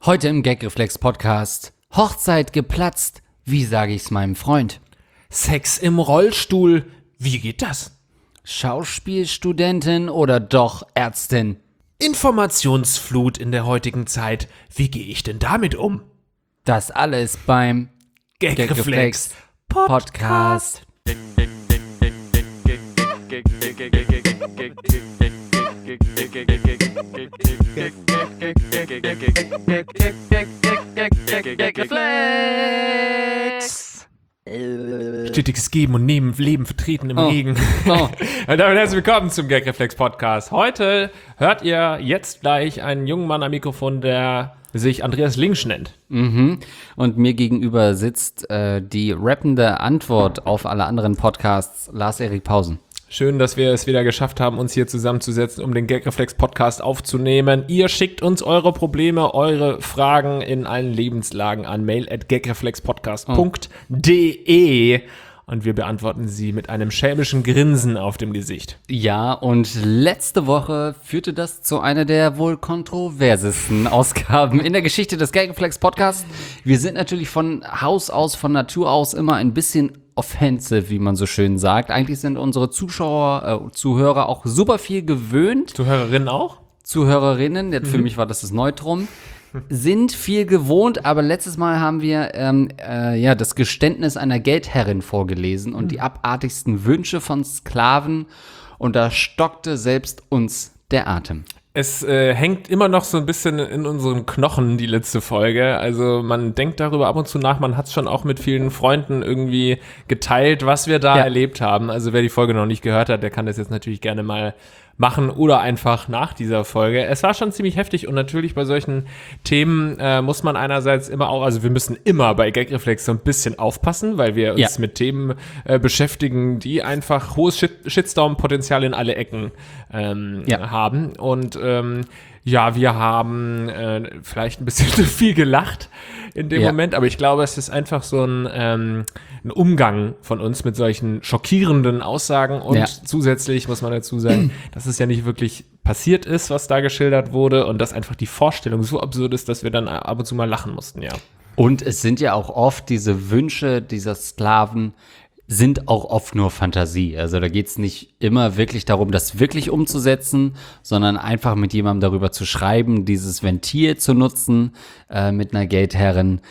Heute im Gagreflex-Podcast. Hochzeit geplatzt. Wie sage ich's meinem Freund? Sex im Rollstuhl. Wie geht das? Schauspielstudentin oder doch Ärztin? Informationsflut in der heutigen Zeit. Wie gehe ich denn damit um? Das alles beim Gagreflex Podcast. Gagreflex. Stetiges Geben und Nehmen, Leben vertreten im Regen. Oh. Und damit herzlich willkommen zum Gagreflex Podcast. Heute hört ihr jetzt gleich einen jungen Mann am Mikrofon, der sich Andreas Linsch nennt. Und mir gegenüber sitzt die rappende Antwort auf alle anderen Podcasts, Lars-Erik Pausen. Schön, dass wir es wieder geschafft haben, uns hier zusammenzusetzen, um den Gagreflex Podcast aufzunehmen. Ihr schickt uns eure Probleme, eure Fragen in allen Lebenslagen an mail@gagreflexpodcast.de und wir beantworten sie mit einem schelmischen Grinsen auf dem Gesicht. Ja, und letzte Woche führte das zu einer der wohl kontroversesten Ausgaben in der Geschichte des Gagreflex Podcasts. Wir sind natürlich von Haus aus, von Natur aus immer ein bisschen offensive, wie man so schön sagt. Eigentlich sind unsere Zuhörer auch super viel gewöhnt. Zuhörerinnen auch? Zuhörerinnen, jetzt für mich war das Neutrum, sind viel gewohnt, aber letztes Mal haben wir das Geständnis einer Geldherrin vorgelesen und die abartigsten Wünsche von Sklaven, und da stockte selbst uns der Atem. Es hängt immer noch so ein bisschen in unseren Knochen, die letzte Folge. Also man denkt darüber ab und zu nach, man hat es schon auch mit vielen Freunden irgendwie geteilt, was wir da erlebt haben. Also wer die Folge noch nicht gehört hat, der kann das jetzt natürlich gerne mal machen oder einfach nach dieser Folge. Es war schon ziemlich heftig und natürlich bei solchen Themen muss man einerseits immer auch, also wir müssen immer bei Gagreflex so ein bisschen aufpassen, weil wir uns mit Themen beschäftigen, die einfach hohes Shitstorm-Potenzial in alle Ecken haben. Und wir haben vielleicht ein bisschen zu viel gelacht in dem Moment, aber ich glaube, es ist einfach so ein Umgang von uns mit solchen schockierenden Aussagen und zusätzlich muss man dazu sagen, dass es ja nicht wirklich passiert ist, was da geschildert wurde und dass einfach die Vorstellung so absurd ist, dass wir dann ab und zu mal lachen mussten, ja. Und es sind ja auch oft diese Wünsche dieser Sklaven, sind auch oft nur Fantasie. Also da geht's nicht immer wirklich darum, das wirklich umzusetzen, sondern einfach mit jemandem darüber zu schreiben, dieses Ventil zu nutzen mit einer Geldherrin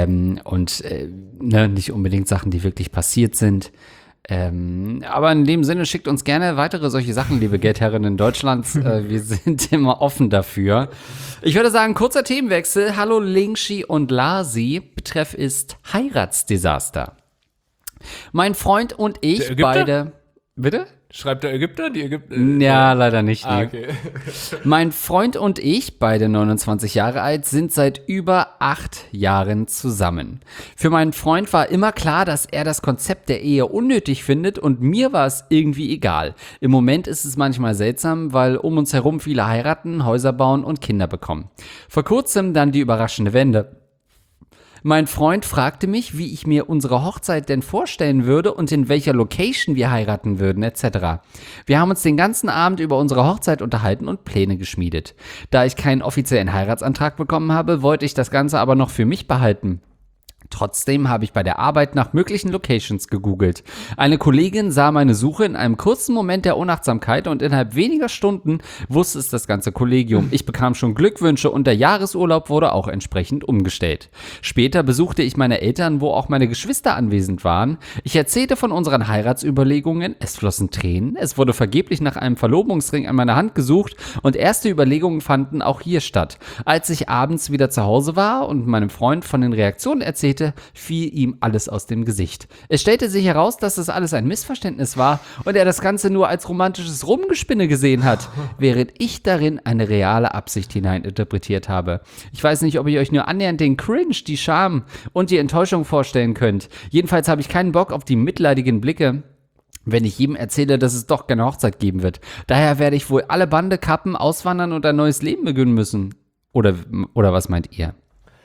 nicht unbedingt Sachen, die wirklich passiert sind. Aber in dem Sinne schickt uns gerne weitere solche Sachen, liebe Geldherrinnen Deutschlands. Wir sind immer offen dafür. Ich würde sagen, kurzer Themenwechsel. Hallo Lingschi und Lasi. Betreff ist Heiratsdesaster. Mein Freund und ich beide. Bitte? Schreibt der Ägypter? Die Ägypter? Ja, leider nicht. Nee. Okay. Mein Freund und ich, beide 29 Jahre alt, sind seit über 8 Jahren zusammen. Für meinen Freund war immer klar, dass er das Konzept der Ehe unnötig findet und mir war es irgendwie egal. Im Moment ist es manchmal seltsam, weil um uns herum viele heiraten, Häuser bauen und Kinder bekommen. Vor kurzem dann die überraschende Wende. Mein Freund fragte mich, wie ich mir unsere Hochzeit denn vorstellen würde und in welcher Location wir heiraten würden, etc. Wir haben uns den ganzen Abend über unsere Hochzeit unterhalten und Pläne geschmiedet. Da ich keinen offiziellen Heiratsantrag bekommen habe, wollte ich das Ganze aber noch für mich behalten. Trotzdem habe ich bei der Arbeit nach möglichen Locations gegoogelt. Eine Kollegin sah meine Suche in einem kurzen Moment der Unachtsamkeit und innerhalb weniger Stunden wusste es das ganze Kollegium. Ich bekam schon Glückwünsche und der Jahresurlaub wurde auch entsprechend umgestellt. Später besuchte ich meine Eltern, wo auch meine Geschwister anwesend waren. Ich erzählte von unseren Heiratsüberlegungen, es flossen Tränen, es wurde vergeblich nach einem Verlobungsring an meiner Hand gesucht und erste Überlegungen fanden auch hier statt. Als ich abends wieder zu Hause war und meinem Freund von den Reaktionen erzählte, fiel ihm alles aus dem Gesicht. Es stellte sich heraus, dass das alles ein Missverständnis war und er das Ganze nur als romantisches Rumgespinne gesehen hat, während ich darin eine reale Absicht hineininterpretiert habe. Ich weiß nicht, ob ihr euch nur annähernd den Cringe, die Scham und die Enttäuschung vorstellen könnt. Jedenfalls habe ich keinen Bock auf die mitleidigen Blicke, wenn ich jedem erzähle, dass es doch keine Hochzeit geben wird. Daher werde ich wohl alle Bande kappen, auswandern und ein neues Leben beginnen müssen. Oder was meint ihr?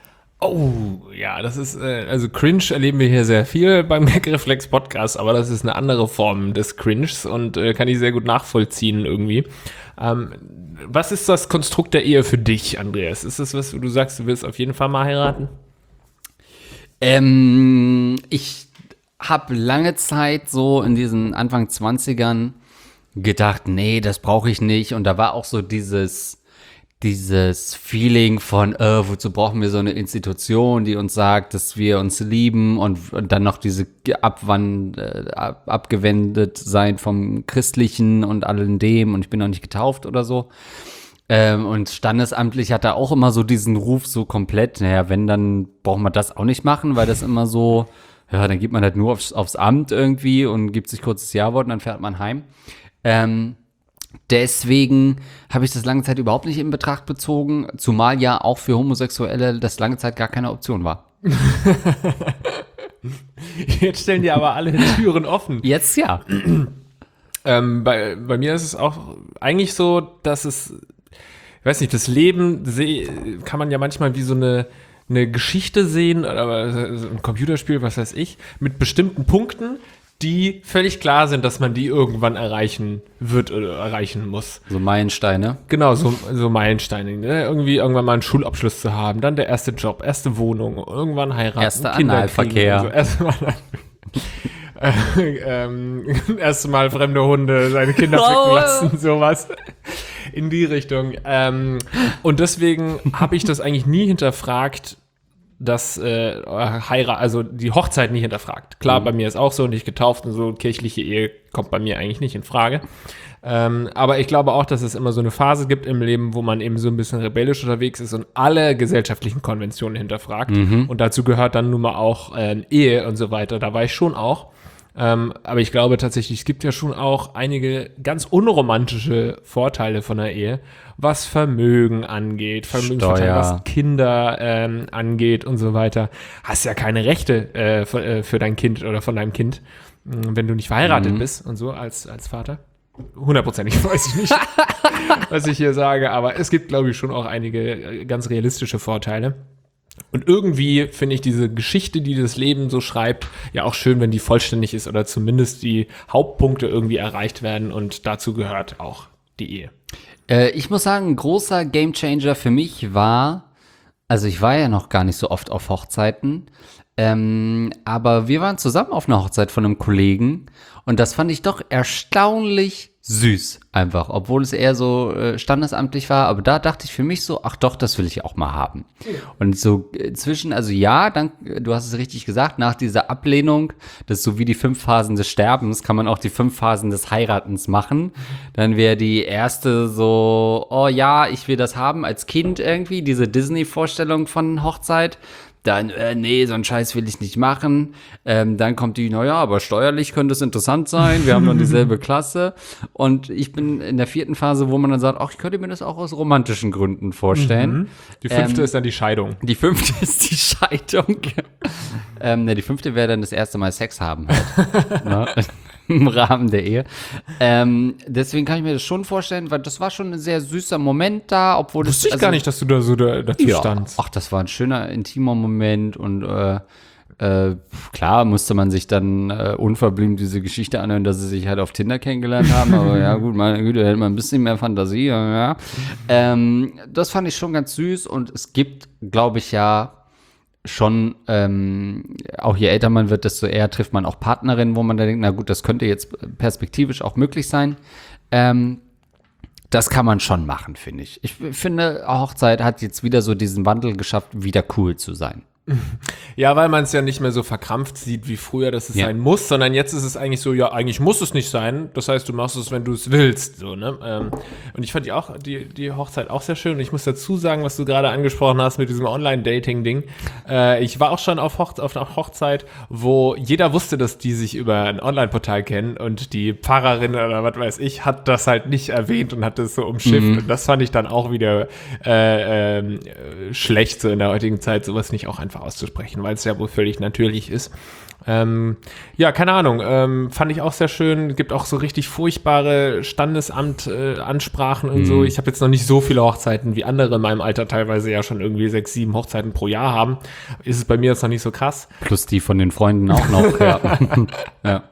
Oh, ja, das ist, also Cringe erleben wir hier sehr viel beim Gagreflex Podcast, aber das ist eine andere Form des Cringes und kann ich sehr gut nachvollziehen irgendwie. Was ist das Konstrukt der Ehe für dich, Andreas? Ist das was, wo du sagst, du willst auf jeden Fall mal heiraten? Ich habe lange Zeit so in diesen Anfang 20ern gedacht, nee, das brauche ich nicht. Und da war auch so dieses Feeling von, wozu brauchen wir so eine Institution, die uns sagt, dass wir uns lieben und dann noch diese abgewendet sein vom Christlichen und allem dem und ich bin noch nicht getauft oder so. Und standesamtlich hat er auch immer so diesen Ruf so komplett, naja, wenn, dann braucht man das auch nicht machen, weil das immer so, ja, dann geht man halt nur aufs Amt irgendwie und gibt sich kurzes Ja-Wort und dann fährt man heim. Deswegen habe ich das lange Zeit überhaupt nicht in Betracht bezogen, zumal ja auch für Homosexuelle das lange Zeit gar keine Option war. Jetzt stellen die aber alle Türen offen. Jetzt ja. Bei mir ist es auch eigentlich so, dass es, ich weiß nicht, das Leben kann man ja manchmal wie so eine Geschichte sehen, aber ein Computerspiel, was weiß ich, mit bestimmten Punkten, die völlig klar sind, dass man die irgendwann erreichen wird oder erreichen muss. So Meilensteine. Genau, so Meilensteine. Ne? Irgendwann mal einen Schulabschluss zu haben, dann der erste Job, erste Wohnung, irgendwann heiraten, erster Kinder Analverkehr. Erste Mal fremde Hunde seine Kinder ficken lassen, sowas. In die Richtung. Und deswegen habe ich das eigentlich nie hinterfragt, das also die Hochzeit nicht hinterfragt. Klar, bei mir ist auch so, nicht getauft und so, kirchliche Ehe kommt bei mir eigentlich nicht in Frage. Aber ich glaube auch, dass es immer so eine Phase gibt im Leben, wo man eben so ein bisschen rebellisch unterwegs ist und alle gesellschaftlichen Konventionen hinterfragt. Und dazu gehört dann nun mal auch Ehe und so weiter. Da war ich schon auch. Aber ich glaube tatsächlich, es gibt ja schon auch einige ganz unromantische Vorteile von der Ehe, was Vermögen angeht, Vermögensvorteile, was Kinder angeht und so weiter. Hast ja keine Rechte für dein Kind oder von deinem Kind, wenn du nicht verheiratet bist und so als Vater. 100%ig weiß ich nicht, was ich hier sage, aber es gibt, glaube ich, schon auch einige ganz realistische Vorteile. Und irgendwie finde ich diese Geschichte, die das Leben so schreibt, ja auch schön, wenn die vollständig ist oder zumindest die Hauptpunkte irgendwie erreicht werden und dazu gehört auch die Ehe. Ich muss sagen, ein großer Gamechanger für mich war, also ich war ja noch gar nicht so oft auf Hochzeiten, aber wir waren zusammen auf einer Hochzeit von einem Kollegen und das fand ich doch erstaunlich süß einfach, obwohl es eher so standesamtlich war, aber da dachte ich für mich so, ach doch, das will ich auch mal haben. Und so inzwischen, also ja, du hast es richtig gesagt, nach dieser Ablehnung, das ist so wie die 5 Phasen des Sterbens, kann man auch die 5 Phasen des Heiratens machen. Dann wäre die erste so, oh ja, ich will das haben als Kind irgendwie, diese Disney-Vorstellung von Hochzeit. Dann, nee, so einen Scheiß will ich nicht machen. Dann kommt die, naja, aber steuerlich könnte es interessant sein. Wir haben dann dieselbe Klasse. Und ich bin in der 4. Phase, wo man dann sagt, ach, ich könnte mir das auch aus romantischen Gründen vorstellen. Die 5. ist dann die Scheidung. Die 5. ist die Scheidung. Die 5. wäre dann das erste Mal Sex haben halt. Ne? Im Rahmen der Ehe. Deswegen kann ich mir das schon vorstellen, weil das war schon ein sehr süßer Moment da, obwohl das. Wusste ich gar nicht, dass du da so dazu standst. Ach, das war ein schöner, intimer Moment und klar musste man sich dann unverblümt diese Geschichte anhören, dass sie sich halt auf Tinder kennengelernt haben, aber ja gut, meine Güte, hätte man ein bisschen mehr Fantasie, ja. Das fand ich schon ganz süß und es gibt, glaube ich, ja schon, auch je älter man wird, desto eher trifft man auch Partnerinnen, wo man da denkt, na gut, das könnte jetzt perspektivisch auch möglich sein. Das kann man schon machen, finde ich. Ich finde, Hochzeit hat jetzt wieder so diesen Wandel geschafft, wieder cool zu sein. Ja, weil man es ja nicht mehr so verkrampft sieht wie früher, dass es sein muss, sondern jetzt ist es eigentlich so, ja, eigentlich muss es nicht sein. Das heißt, du machst es, wenn du es willst. So, ne? Und ich fand die Hochzeit auch sehr schön. Und ich muss dazu sagen, was du gerade angesprochen hast mit diesem Online-Dating-Ding. Ich war auch schon auf einer Hochzeit, wo jeder wusste, dass die sich über ein Online-Portal kennen und die Pfarrerin oder was weiß ich hat das halt nicht erwähnt und hat das so umschifft. Und das fand ich dann auch wieder schlecht, so in der heutigen Zeit, sowas nicht auch einfach auszusprechen, weil es ja wohl völlig natürlich ist. Ja, keine Ahnung, fand ich auch sehr schön. Gibt auch so richtig furchtbare Standesamt-Ansprachen und so. Ich habe jetzt noch nicht so viele Hochzeiten wie andere in meinem Alter teilweise ja schon irgendwie 6, 7 Hochzeiten pro Jahr haben. Ist es bei mir jetzt noch nicht so krass. Plus die von den Freunden auch noch. Ja. Ja.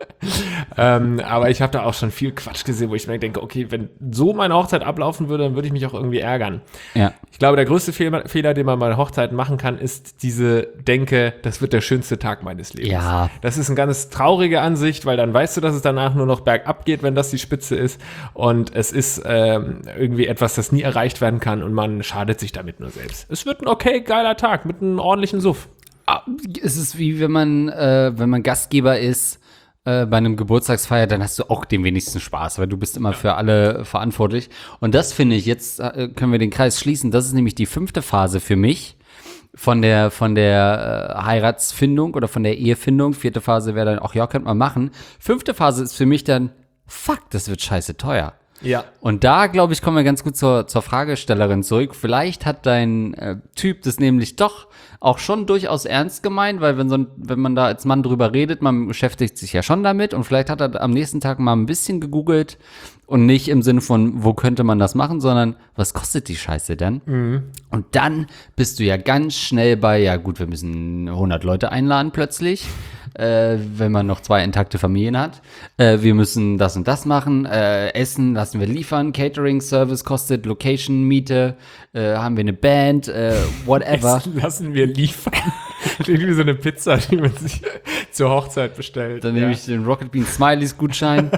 Aber ich habe da auch schon viel Quatsch gesehen, wo ich mir denke, okay, wenn so meine Hochzeit ablaufen würde, dann würde ich mich auch irgendwie ärgern. Ja. Ich glaube, der größte Fehler, den man bei Hochzeiten machen kann, ist diese Denke, das wird der schönste Tag meines Lebens. Ja. Das ist eine ganz traurige Ansicht, weil dann weißt du, dass es danach nur noch bergab geht, wenn das die Spitze ist. Und es ist irgendwie etwas, das nie erreicht werden kann und man schadet sich damit nur selbst. Es wird ein okay, geiler Tag mit einem ordentlichen Suff. Es ist wie wenn man Gastgeber ist bei einem Geburtstagsfeier, dann hast du auch den wenigsten Spaß, weil du bist immer für alle verantwortlich. Und das finde ich, jetzt können wir den Kreis schließen, das ist nämlich die 5. Phase für mich von der Heiratsfindung oder von der Ehefindung. 4. Phase wäre dann, ach ja, könnte man machen. 5. Phase ist für mich dann, fuck, das wird scheiße teuer. Ja. Und da, glaube ich, kommen wir ganz gut zur Fragestellerin zurück. Vielleicht hat dein Typ das nämlich doch auch schon durchaus ernst gemeint, weil wenn man da als Mann drüber redet, man beschäftigt sich ja schon damit und vielleicht hat er am nächsten Tag mal ein bisschen gegoogelt und nicht im Sinne von, wo könnte man das machen, sondern was kostet die Scheiße denn? Mhm. Und dann bist du ja ganz schnell bei, ja gut, wir müssen 100 Leute einladen plötzlich. Wenn man noch 2 intakte Familien hat. Wir müssen das und das machen. Essen lassen wir liefern. Catering-Service kostet, Location-Miete. Haben wir eine Band, whatever. Essen lassen wir liefern. Klingt wie so eine Pizza, die man sich zur Hochzeit bestellt. Dann nehme ich den Rocket Bean Smileys Gutschein.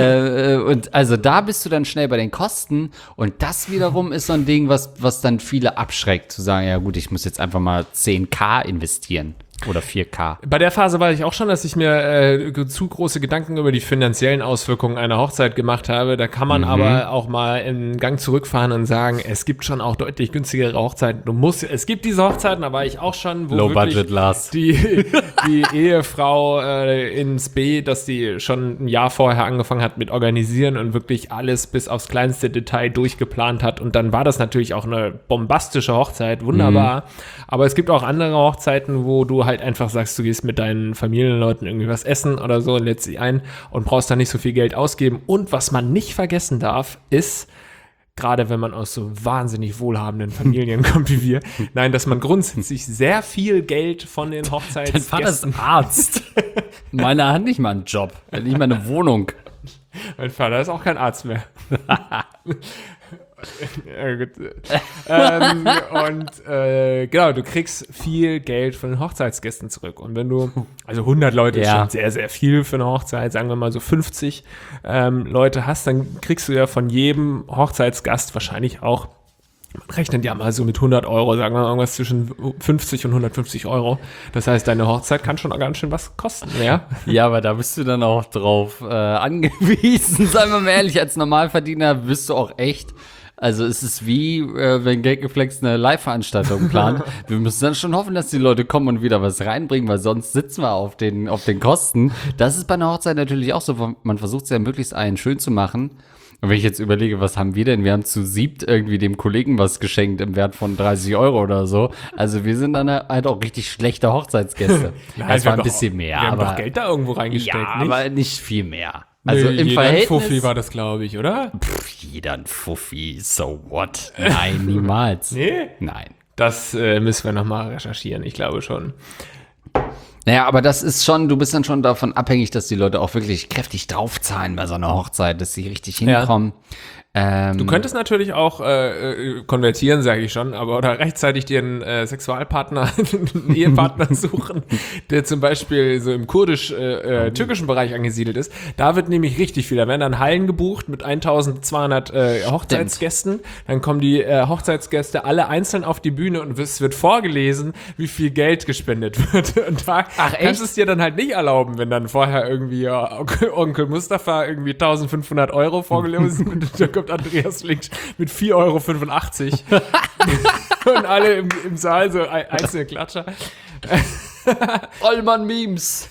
Und also da bist du dann schnell bei den Kosten. Und das wiederum ist so ein Ding, was dann viele abschreckt, zu sagen, ja gut, ich muss jetzt einfach mal 10.000 investieren. Oder 4K. Bei der Phase war ich auch schon, dass ich mir zu große Gedanken über die finanziellen Auswirkungen einer Hochzeit gemacht habe. Da kann man aber auch mal einen Gang zurückfahren und sagen, es gibt schon auch deutlich günstigere Hochzeiten. Es gibt diese Hochzeiten, da war ich auch schon, wo Low Budget Last. Die Ehefrau ins B, dass die schon ein Jahr vorher angefangen hat mit Organisieren und wirklich alles bis aufs kleinste Detail durchgeplant hat. Und dann war das natürlich auch eine bombastische Hochzeit, wunderbar. Aber es gibt auch andere Hochzeiten, wo du halt einfach sagst, du gehst mit deinen Familienleuten irgendwie was essen oder so, lädst sie ein und brauchst da nicht so viel Geld ausgeben. Und was man nicht vergessen darf, ist, gerade wenn man aus so wahnsinnig wohlhabenden Familien kommt wie wir, nein, dass man grundsätzlich sehr viel Geld von den Hochzeitsgästen... Dein Vater ist ein Arzt. Meiner hat nicht mal einen Job, er hat nicht mal eine Wohnung. Mein Vater ist auch kein Arzt mehr. Ja, gut. Genau, du kriegst viel Geld von den Hochzeitsgästen zurück. Und wenn du, also 100 Leute ist schon sehr, sehr viel für eine Hochzeit, sagen wir mal so 50 Leute hast, dann kriegst du ja von jedem Hochzeitsgast wahrscheinlich auch, man rechnet ja mal so mit 100 Euro, sagen wir mal irgendwas zwischen 50 und 150 Euro. Das heißt, deine Hochzeit kann schon auch ganz schön was kosten, ja? Ja, aber da bist du dann auch drauf angewiesen. Seien wir mal ehrlich, als Normalverdiener bist du auch echt. Also es ist wie, wenn Gageflex eine Live-Veranstaltung plant. Wir müssen dann schon hoffen, dass die Leute kommen und wieder was reinbringen, weil sonst sitzen wir auf den Kosten. Das ist bei einer Hochzeit natürlich auch so. Man versucht es ja möglichst allen schön zu machen. Und wenn ich jetzt überlege, was haben wir denn? Wir haben zu 7 irgendwie dem Kollegen was geschenkt im Wert von 30 Euro oder so. Also wir sind dann halt auch richtig schlechte Hochzeitsgäste. Es war ein bisschen mehr. Wir haben doch Geld da irgendwo reingestellt, ja, nicht? Aber nicht viel mehr. Also im jeder Verhältnis, ein Fuffi war das, glaube ich, oder? Jeder ein Fuffi, so what? Nein, niemals. Nee? Nein. Das müssen wir nochmal recherchieren, ich glaube schon. Naja, aber das ist schon, du bist dann schon davon abhängig, dass die Leute auch wirklich kräftig draufzahlen bei so einer Hochzeit, dass sie richtig hinkommen. Du könntest natürlich auch konvertieren, sage ich schon, aber oder rechtzeitig dir einen Sexualpartner, einen Ehepartner suchen, der zum Beispiel so im kurdisch-türkischen Bereich angesiedelt ist. Da wird nämlich richtig viel. Da werden dann Hallen gebucht mit 1200 Hochzeitsgästen. Dann kommen die Hochzeitsgäste alle einzeln auf die Bühne und es wird vorgelesen, wie viel Geld gespendet wird. Und da kannst du es dir dann halt nicht erlauben, wenn dann vorher irgendwie Onkel Mustafa irgendwie 1500 Euro vorgelesen wird. Kommt Andreas Link mit 4,85 Euro und alle im Saal so einzelne Klatscher. Allmann-Memes.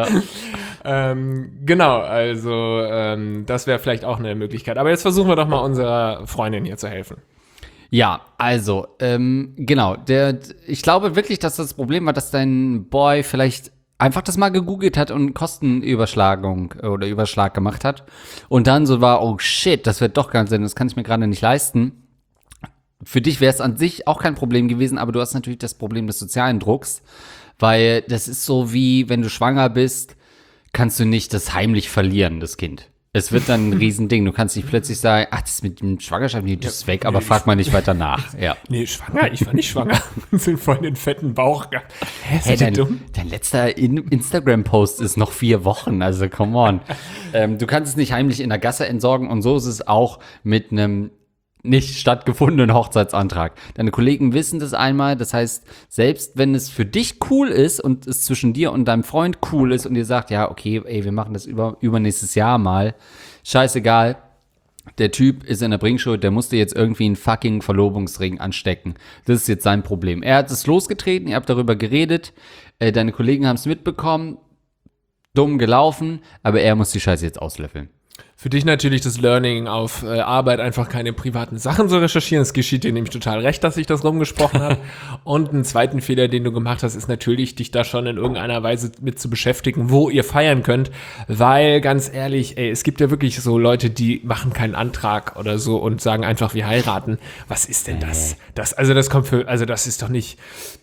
Ja. Genau, also das wäre vielleicht auch eine Möglichkeit. Aber jetzt versuchen wir doch mal unserer Freundin hier zu helfen. Ja, also, genau. Ich glaube wirklich, dass das Problem war, dass dein Boy vielleicht einfach das mal gegoogelt hat und Kostenüberschlagung oder Überschlag gemacht hat. Und dann so war, oh shit, das wird doch ganz Sinn, das kann ich mir gerade nicht leisten. Für dich wäre es an sich auch kein Problem gewesen, aber du hast natürlich das Problem des sozialen Drucks, weil das ist so wie, wenn du schwanger bist, kannst du nicht das heimlich verlieren, das Kind. Es wird dann ein Riesending. Du kannst nicht plötzlich sagen, ach, das mit dem Schwangerschaft, nee, das ist weg, aber frag mal nicht weiter nach. Ja. Nee, schwanger? Ich war nicht schwanger. Sind voll den fetten Bauch gehabt. Hey, dein letzter Instagram-Post ist noch 4 Wochen, also come on. Du kannst es nicht heimlich in der Gasse entsorgen und so ist es auch mit einem nicht stattgefundenen Hochzeitsantrag. Deine Kollegen wissen das einmal, das heißt, selbst wenn es für dich cool ist und es zwischen dir und deinem Freund cool ist und ihr sagt, ja, okay, ey, wir machen das übernächstes Jahr mal, scheißegal, der Typ ist in der Bringschuld, der musste jetzt irgendwie einen fucking Verlobungsring anstecken. Das ist jetzt sein Problem. Er hat es losgetreten, ihr habt darüber geredet, deine Kollegen haben es mitbekommen, dumm gelaufen, aber er muss die Scheiße jetzt auslöffeln. Für dich natürlich das Learning auf Arbeit, einfach keine privaten Sachen zu recherchieren. Es geschieht dir nämlich total recht, dass sich das rumgesprochen hat. Und einen zweiten Fehler, den du gemacht hast, ist natürlich, dich da schon in irgendeiner Weise mit zu beschäftigen, wo ihr feiern könnt. Weil, ganz ehrlich, ey, es gibt ja wirklich so Leute, die machen keinen Antrag oder so und sagen einfach, wir heiraten. Was ist denn das? Das ist doch nicht...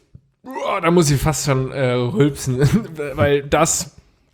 da muss ich fast schon rülpsen, weil das...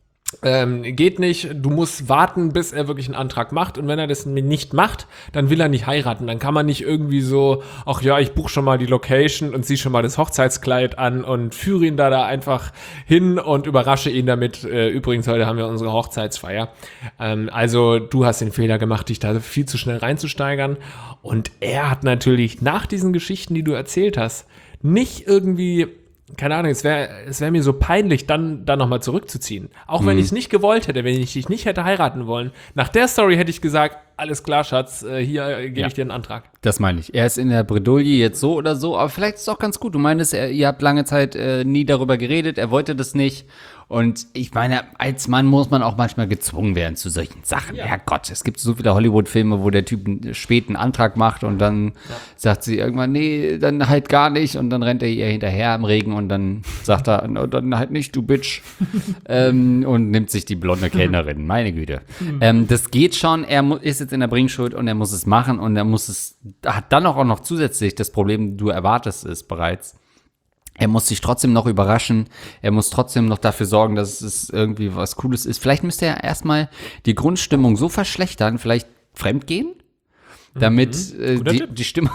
geht nicht, du musst warten, bis er wirklich einen Antrag macht und wenn er das nicht macht, dann will er nicht heiraten, dann kann man nicht irgendwie so, ach ja, ich buche schon mal die Location und zieh schon mal das Hochzeitskleid an und führe ihn da einfach hin und überrasche ihn damit, übrigens, heute haben wir unsere Hochzeitsfeier, also du hast den Fehler gemacht, dich da viel zu schnell reinzusteigern und er hat natürlich nach diesen Geschichten, die du erzählt hast, nicht irgendwie... Keine Ahnung, es wär mir so peinlich, dann nochmal zurückzuziehen. Auch wenn ich es nicht gewollt hätte, wenn ich dich nicht hätte heiraten wollen. Nach der Story hätte ich gesagt, alles klar, Schatz, hier gebe ich dir einen Antrag. Das meine ich. Er ist in der Bredouille jetzt so oder so, aber vielleicht ist es auch ganz gut. Du meinst, ihr habt lange Zeit nie darüber geredet, er wollte das nicht. Und ich meine, als Mann muss man auch manchmal gezwungen werden zu solchen Sachen. Ja. Herrgott, es gibt so viele Hollywood-Filme, wo der Typ einen späten Antrag macht und dann sagt sie irgendwann, nee, dann halt gar nicht. Und dann rennt er ihr hinterher im Regen und dann sagt er, no, dann halt nicht, du Bitch. Und nimmt sich die blonde Kellnerin, meine Güte. Das geht schon, ist jetzt in der Bringschuld und er muss es machen und hat dann auch noch zusätzlich das Problem, du erwartest es bereits. Er muss sich trotzdem noch überraschen. Er muss trotzdem noch dafür sorgen, dass es irgendwie was Cooles ist. Vielleicht müsste er erstmal die Grundstimmung so verschlechtern, vielleicht fremdgehen, damit die Stimmung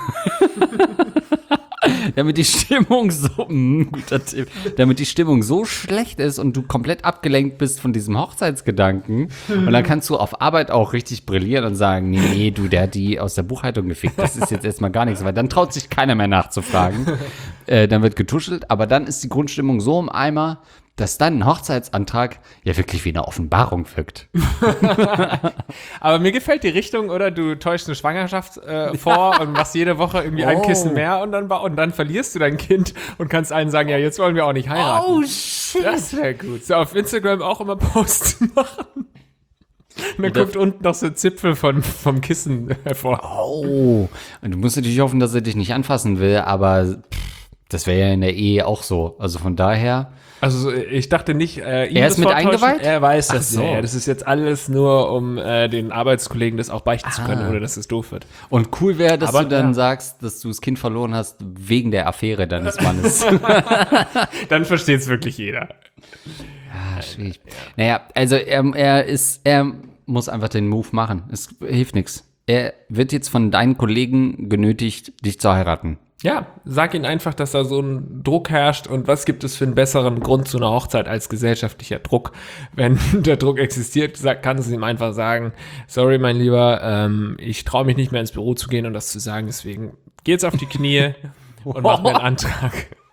damit die Stimmung guter Tipp, damit die Stimmung so schlecht ist und du komplett abgelenkt bist von diesem Hochzeitsgedanken und dann kannst du auf Arbeit auch richtig brillieren und sagen, nee, du, der hat die aus der Buchhaltung gefickt, das ist jetzt erstmal gar nichts, weil dann traut sich keiner mehr nachzufragen, dann wird getuschelt, aber dann ist die Grundstimmung so im Eimer, dass dann ein Hochzeitsantrag ja wirklich wie eine Offenbarung wirkt. Aber mir gefällt die Richtung, oder? Du täuschst eine Schwangerschaft vor und machst jede Woche irgendwie ein Kissen mehr und dann verlierst du dein Kind und kannst allen sagen, ja, jetzt wollen wir auch nicht heiraten. Oh, shit. Das wäre gut. So auf Instagram auch immer Posts machen. Und dann guckt unten noch so ein Zipfel vom Kissen hervor. Oh, und du musst natürlich hoffen, dass er dich nicht anfassen will, aber das wäre ja in der Ehe auch so. Also von daher... Also ich dachte nicht, er ist mit eingeweiht? Er weiß das. So. Das ist jetzt alles nur, um den Arbeitskollegen das auch beichten zu können, ohne dass es doof wird. Und cool wäre, dass du dann sagst, dass du das Kind verloren hast wegen der Affäre deines Mannes. Dann versteht es wirklich jeder. Ah, schwierig. Naja, also er muss einfach den Move machen. Es hilft nichts. Er wird jetzt von deinen Kollegen genötigt, dich zu heiraten. Ja, sag ihnen einfach, dass da so ein Druck herrscht und was gibt es für einen besseren Grund zu einer Hochzeit als gesellschaftlicher Druck. Wenn der Druck existiert, kannst du ihm einfach sagen, sorry, mein Lieber, ich traue mich nicht mehr ins Büro zu gehen und das zu sagen, deswegen geh jetzt auf die Knie und mach mir einen Antrag.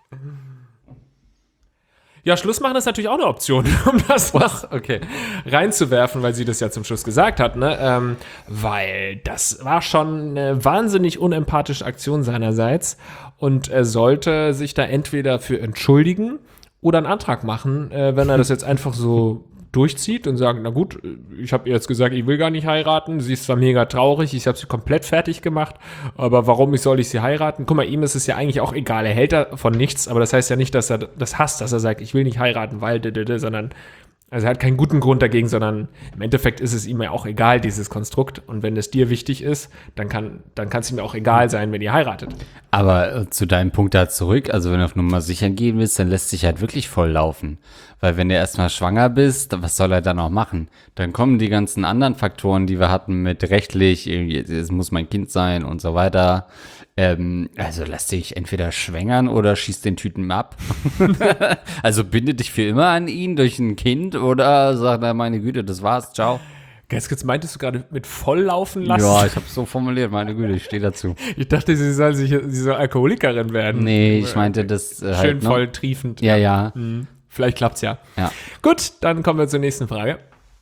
Ja, Schluss machen ist natürlich auch eine Option, um das reinzuwerfen, weil sie das ja zum Schluss gesagt hat, ne? Weil das war schon eine wahnsinnig unempathische Aktion seinerseits und er sollte sich da entweder für entschuldigen oder einen Antrag machen, wenn er das jetzt einfach so durchzieht und sagt, na gut, ich habe ihr jetzt gesagt, ich will gar nicht heiraten, sie ist zwar mega traurig, ich habe sie komplett fertig gemacht, aber warum soll ich sie heiraten? Guck mal, ihm ist es ja eigentlich auch egal, er hält davon nichts, aber das heißt ja nicht, dass er das hasst, dass er sagt, ich will nicht heiraten, weil, sondern also er hat keinen guten Grund dagegen, sondern im Endeffekt ist es ihm ja auch egal, dieses Konstrukt. Und wenn es dir wichtig ist, dann kann es ihm auch egal sein, wenn ihr heiratet. Aber zu deinem Punkt da zurück, also wenn du auf Nummer sicher gehen willst, dann lässt sich halt wirklich voll laufen. Weil wenn du erstmal schwanger bist, was soll er dann auch machen? Dann kommen die ganzen anderen Faktoren, die wir hatten mit rechtlich, es muss mein Kind sein und so weiter. Also lass dich entweder schwängern oder schieß den Typen ab. Also binde dich für immer an ihn durch ein Kind oder sag, na meine Güte, das war's, ciao. Jetzt meintest du gerade mit volllaufen lassen? Ja, ich habe so formuliert, meine Güte, ich stehe dazu. Ich dachte, sie soll Alkoholikerin werden. Nee, ich meinte das schön halt, ne? voll triefend. Ja. Vielleicht klappt's ja. Ja. Gut, dann kommen wir zur nächsten Frage.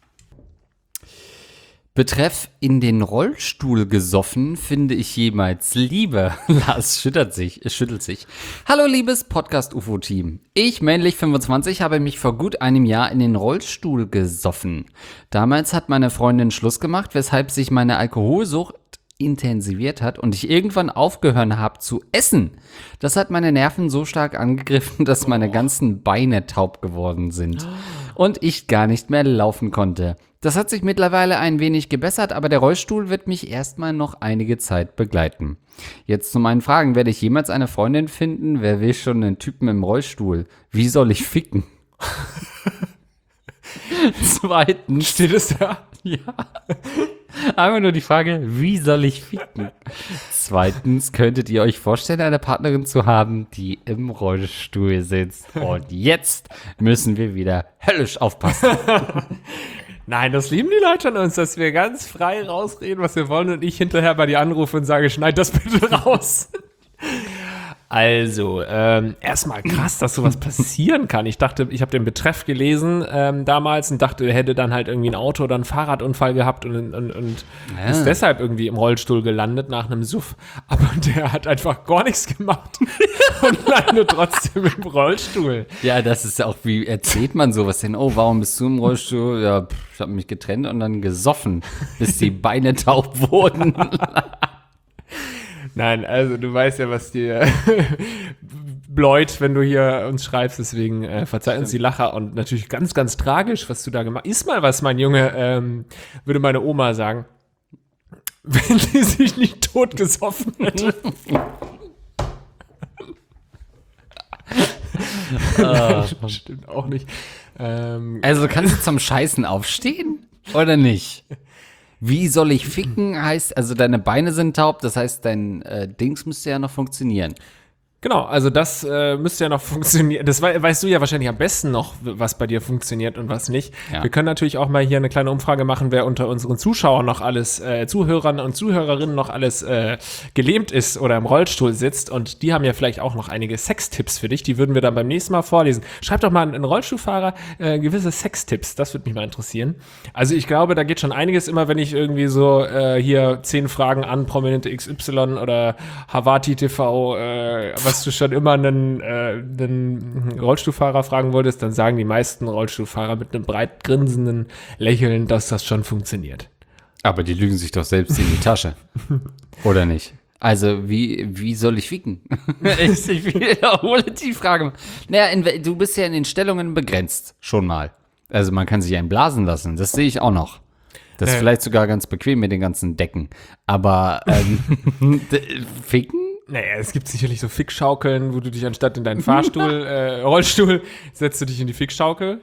Betreff in den Rollstuhl gesoffen finde ich jemals Liebe. Lars schüttelt sich. Hallo liebes Podcast-UFO-Team. Ich, männlich 25, habe mich vor gut einem Jahr in den Rollstuhl gesoffen. Damals hat meine Freundin Schluss gemacht, weshalb sich meine Alkoholsucht intensiviert hat und ich irgendwann aufgehört habe zu essen. Das hat meine Nerven so stark angegriffen, dass meine ganzen Beine taub geworden sind und ich gar nicht mehr laufen konnte. Das hat sich mittlerweile ein wenig gebessert, aber der Rollstuhl wird mich erstmal noch einige Zeit begleiten. Jetzt zu meinen Fragen. Werde ich jemals eine Freundin finden? Wer will schon einen Typen im Rollstuhl? Wie soll ich ficken? Zweitens. Steht es da? Ja. Einfach nur die Frage, wie soll ich ficken? Zweitens, könntet ihr euch vorstellen, eine Partnerin zu haben, die im Rollstuhl sitzt? Und jetzt müssen wir wieder höllisch aufpassen. Nein, das lieben die Leute an uns, dass wir ganz frei rausreden, was wir wollen und ich hinterher bei dir anrufe und sage, schneid das bitte raus. Also, erstmal krass, dass sowas passieren kann. Ich dachte, ich habe den Betreff gelesen damals und dachte, er hätte dann halt irgendwie ein Auto oder einen Fahrradunfall gehabt und ist deshalb irgendwie im Rollstuhl gelandet nach einem Suff. Aber der hat einfach gar nichts gemacht und landet trotzdem im Rollstuhl. Ja, das ist ja auch, wie erzählt man sowas denn? Oh, warum bist du im Rollstuhl? Ja, ich habe mich getrennt und dann gesoffen, bis die Beine taub wurden. Nein, also du weißt ja, was dir bläut, wenn du hier uns schreibst, deswegen verzeih uns die Lacher und natürlich ganz, ganz tragisch, was du da gemacht hast. Ist mal was, mein Junge, würde meine Oma sagen, wenn sie sich nicht tot gesoffen hätte. Nein, stimmt auch nicht. Also kannst du zum Scheißen aufstehen oder nicht? Wie soll ich ficken heißt, also deine Beine sind taub, das heißt, dein Dings müsste ja noch funktionieren. Genau, also das müsste ja noch funktionieren. Das weißt du ja wahrscheinlich am besten noch, was bei dir funktioniert und was nicht. Ja. Wir können natürlich auch mal hier eine kleine Umfrage machen, wer unter unseren Zuschauern noch alles, Zuhörern und Zuhörerinnen noch alles gelähmt ist oder im Rollstuhl sitzt. Und die haben ja vielleicht auch noch einige Sextipps für dich. Die würden wir dann beim nächsten Mal vorlesen. Schreib doch mal einen Rollstuhlfahrer gewisse Sextipps. Das würde mich mal interessieren. Also ich glaube, da geht schon einiges immer, wenn ich irgendwie so hier 10 Fragen an Prominente XY oder Havati TV, was du schon immer einen Rollstuhlfahrer fragen wolltest, dann sagen die meisten Rollstuhlfahrer mit einem breit grinsenden Lächeln, dass das schon funktioniert. Aber die lügen sich doch selbst in die Tasche. Oder nicht? Also, wie soll ich ficken? Ich wiederhole die Frage. Naja, du bist ja in den Stellungen begrenzt, schon mal. Also man kann sich einblasen lassen, das sehe ich auch noch. Das ist vielleicht sogar ganz bequem mit den ganzen Decken. Aber ficken? Naja, es gibt sicherlich so Fickschaukeln, wo du dich anstatt in deinen Rollstuhl, setzt du dich in die Fickschaukel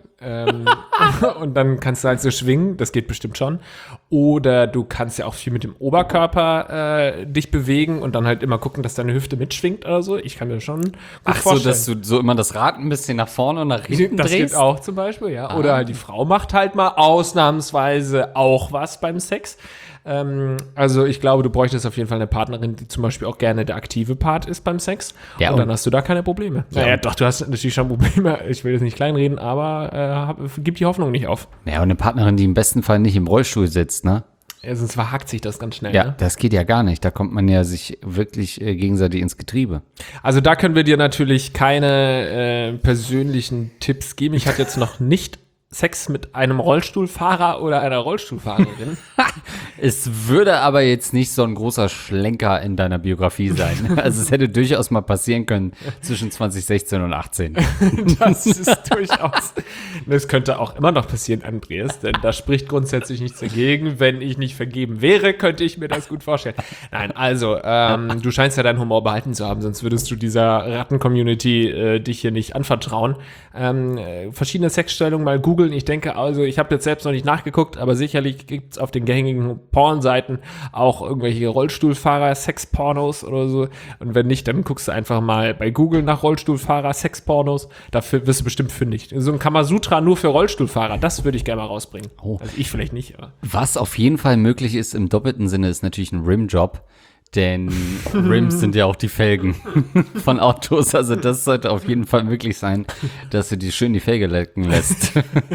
und dann kannst du halt so schwingen, das geht bestimmt schon. Oder du kannst ja auch viel mit dem Oberkörper dich bewegen und dann halt immer gucken, dass deine Hüfte mitschwingt oder so. Ich kann mir schon gut vorstellen. So, dass du so immer das Rad ein bisschen nach vorne und nach hinten das drehst? Das geht auch zum Beispiel, ja. Oder halt die Frau macht halt mal ausnahmsweise auch was beim Sex. Also ich glaube, du bräuchtest auf jeden Fall eine Partnerin, die zum Beispiel auch gerne der aktive Part ist beim Sex. Ja, und dann hast du da keine Probleme. Ja. Naja, doch, du hast natürlich schon Probleme. Ich will jetzt nicht kleinreden, aber gib die Hoffnung nicht auf. Ja, und eine Partnerin, die im besten Fall nicht im Rollstuhl sitzt, ne? Ja, sonst verhakt sich das ganz schnell. Ja, ne? Das geht ja gar nicht. Da kommt man ja sich wirklich gegenseitig ins Getriebe. Also da können wir dir natürlich keine persönlichen Tipps geben. Ich hatte jetzt noch nicht Sex mit einem Rollstuhlfahrer oder einer Rollstuhlfahrerin? Es würde aber jetzt nicht so ein großer Schlenker in deiner Biografie sein. Also es hätte durchaus mal passieren können zwischen 2016 und 18. Das ist durchaus. Das könnte auch immer noch passieren, Andreas, denn da spricht grundsätzlich nichts dagegen. Wenn ich nicht vergeben wäre, könnte ich mir das gut vorstellen. Nein, also, du scheinst ja deinen Humor behalten zu haben, sonst würdest du dieser Ratten-Community dich hier nicht anvertrauen. Verschiedene Sexstellungen mal googeln. Ich denke also, ich habe jetzt selbst noch nicht nachgeguckt, aber sicherlich gibt es auf den gängigen Pornseiten auch irgendwelche Rollstuhlfahrer-Sexpornos oder so. Und wenn nicht, dann guckst du einfach mal bei Google nach Rollstuhlfahrer-Sexpornos. Dafür wirst du bestimmt fündig. So ein Kamasutra nur für Rollstuhlfahrer, das würde ich gerne mal rausbringen. Oh. Also ich vielleicht nicht, aber. Was auf jeden Fall möglich ist im doppelten Sinne, ist natürlich ein Rimjob. Denn Rims sind ja auch die Felgen von Autos. Also das sollte auf jeden Fall möglich sein, dass du die schön die Felge lecken lässt.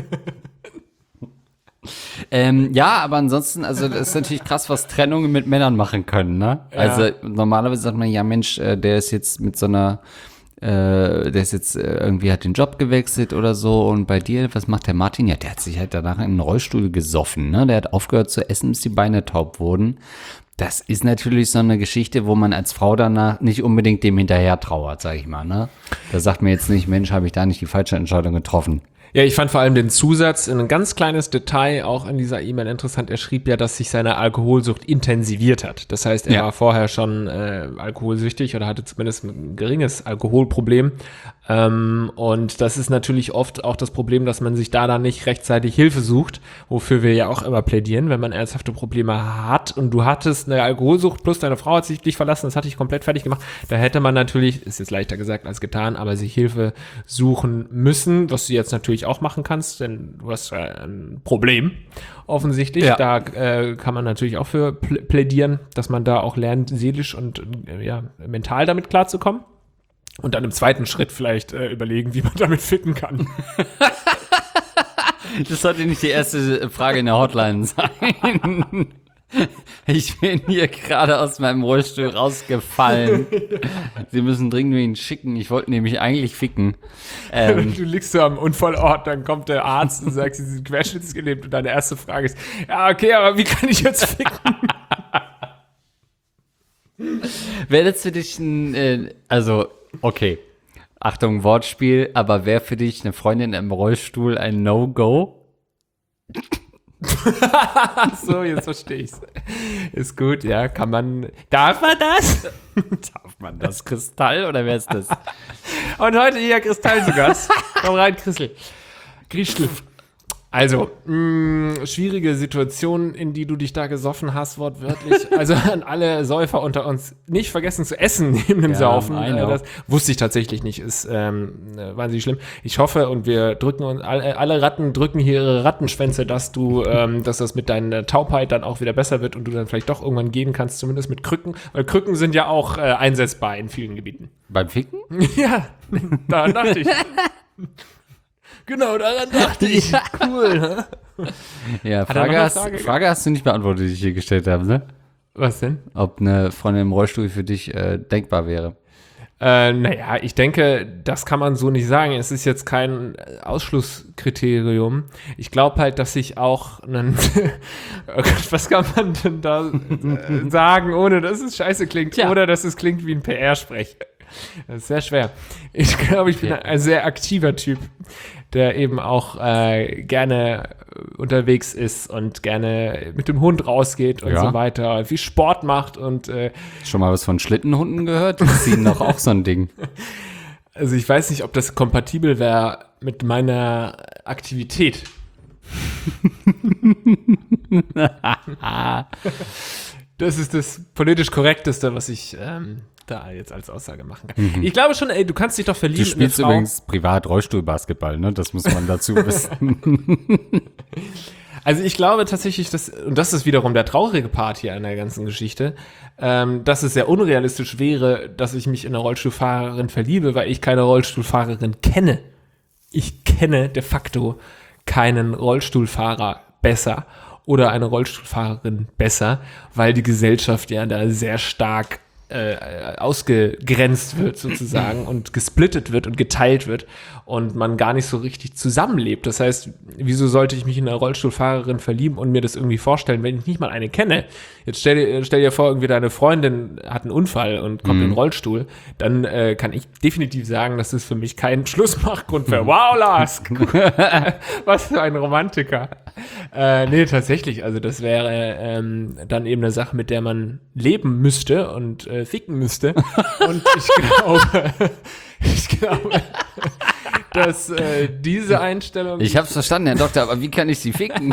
Ja, aber ansonsten, also das ist natürlich krass, was Trennungen mit Männern machen können, ne? Ja. Also normalerweise sagt man, ja Mensch, der ist jetzt mit so einer, der ist jetzt irgendwie hat den Job gewechselt oder so. Und bei dir, was macht der Martin? Ja, der hat sich halt danach in einen Rollstuhl gesoffen, ne? Der hat aufgehört zu essen, bis die Beine taub wurden. Das ist natürlich so eine Geschichte, wo man als Frau danach nicht unbedingt dem hinterher trauert, sag ich mal, ne? Da sagt mir jetzt nicht, Mensch, habe ich da nicht die falsche Entscheidung getroffen. Ja, ich fand vor allem den Zusatz, ein ganz kleines Detail auch in dieser E-Mail interessant. Er schrieb ja, dass sich seine Alkoholsucht intensiviert hat. Das heißt, er war vorher schon alkoholsüchtig oder hatte zumindest ein geringes Alkoholproblem. Und das ist natürlich oft auch das Problem, dass man sich da dann nicht rechtzeitig Hilfe sucht, wofür wir ja auch immer plädieren, wenn man ernsthafte Probleme hat und du hattest eine Alkoholsucht plus deine Frau hat sich dich verlassen, das hat dich komplett fertig gemacht. Da hätte man natürlich, ist jetzt leichter gesagt als getan, aber sich Hilfe suchen müssen, was du jetzt natürlich auch machen kannst, denn du hast ein Problem offensichtlich. Ja. Da kann man natürlich auch für plädieren, dass man da auch lernt, seelisch und mental damit klarzukommen. Und dann im zweiten Schritt vielleicht überlegen, wie man damit ficken kann. Das sollte nicht die erste Frage in der Hotline sein. Ich bin hier gerade aus meinem Rollstuhl rausgefallen. Sie müssen dringend ihn schicken. Ich wollte nämlich eigentlich ficken. Du liegst so am Unfallort, dann kommt der Arzt und sagt, Sie sind querschnittsgelähmt. Und deine erste Frage ist, ja, okay, aber wie kann ich jetzt ficken? Wäre das für dich okay, Achtung, Wortspiel, aber wäre für dich eine Freundin im Rollstuhl ein No-Go? So, jetzt verstehe ich's. Ist gut, ja, darf man das? Darf man das, Kristall, oder wer ist das? Und heute hier Kristall zu Gast. Komm rein, Christel. Also, schwierige Situation, in die du dich da gesoffen hast, wortwörtlich. Also an alle Säufer unter uns, nicht vergessen zu essen neben dem Saufen. Das wusste ich tatsächlich nicht, ist wahnsinnig schlimm. Ich hoffe und wir drücken uns, alle Ratten drücken hier ihre Rattenschwänze, dass das mit deiner Taubheit dann auch wieder besser wird und du dann vielleicht doch irgendwann gehen kannst, zumindest mit Krücken. Weil Krücken sind ja auch einsetzbar in vielen Gebieten. Beim Ficken? Ja, daran dachte ich. Genau, daran dachte ich. Ja. Cool, ne? Ja, Frage hast du nicht beantwortet, die ich hier gestellt habe, ne? Was denn? Ob eine Freundin im Rollstuhl für dich denkbar wäre. Naja, ich denke, das kann man so nicht sagen. Es ist jetzt kein Ausschlusskriterium. Ich glaube halt, dass ich auch oh Gott, was kann man denn da sagen, ohne dass es scheiße klingt oder dass es klingt wie ein PR-Sprech. Das ist sehr schwer. Ich glaube, ich bin ein sehr aktiver Typ, der eben auch gerne unterwegs ist und gerne mit dem Hund rausgeht und so weiter, viel Sport macht und schon mal was von Schlittenhunden gehört? Die ziehen doch auch so ein Ding. Also ich weiß nicht, ob das kompatibel wäre mit meiner Aktivität. Das ist das politisch Korrekteste, was ich da jetzt als Aussage machen kann. Ich glaube schon, du kannst dich doch verlieben. Du spielst übrigens privat Rollstuhlbasketball, ne? Das muss man dazu wissen. Also ich glaube tatsächlich, und das ist wiederum der traurige Part hier an der ganzen Geschichte, dass es sehr unrealistisch wäre, dass ich mich in eine Rollstuhlfahrerin verliebe, weil ich keine Rollstuhlfahrerin kenne. Ich kenne de facto keinen Rollstuhlfahrer besser oder eine Rollstuhlfahrerin besser, weil die Gesellschaft ja da sehr stark ausgegrenzt wird sozusagen und gesplittet wird und geteilt wird und man gar nicht so richtig zusammenlebt. Das heißt, wieso sollte ich mich in eine Rollstuhlfahrerin verlieben und mir das irgendwie vorstellen, wenn ich nicht mal eine kenne? Jetzt stell dir vor, irgendwie deine Freundin hat einen Unfall und kommt in den Rollstuhl, dann kann ich definitiv sagen, das ist für mich kein Schlussmachgrund für wow, Lars, was für ein Romantiker. Nee, tatsächlich, also das wäre dann eben eine Sache, mit der man leben müsste und ficken müsste. Und ich glaube, dass diese Einstellung... Ich hab's verstanden, Herr Doktor, aber wie kann ich Sie ficken?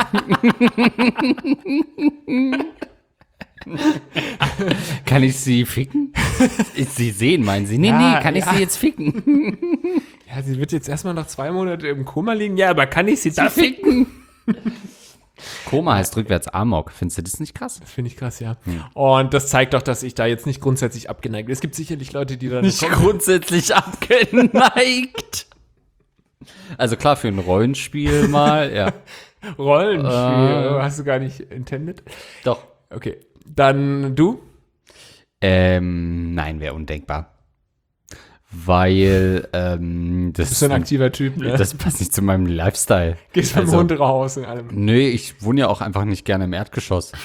Kann ich Sie ficken? Sie sehen, meinen Sie? Nee, kann ich Sie jetzt ficken? Ja, sie wird jetzt erstmal noch 2 Monate im Koma liegen. Ja, aber kann ich Sie da ficken? Koma heißt rückwärts Amok. Findest du das nicht krass? Das finde ich krass, ja. Und das zeigt doch, dass ich da jetzt nicht grundsätzlich abgeneigt bin. Es gibt sicherlich Leute, die da nicht grundsätzlich abgeneigt. Also klar, für ein Rollenspiel mal, ja. Rollenspiel, hast du gar nicht intended? Doch. Okay, dann du? Nein, wäre undenkbar. Weil, das bist du ein aktiver Typ, ne? Das passt nicht zu meinem Lifestyle. Gehst vom Hund raus in allem. Nö, ich wohne ja auch einfach nicht gerne im Erdgeschoss.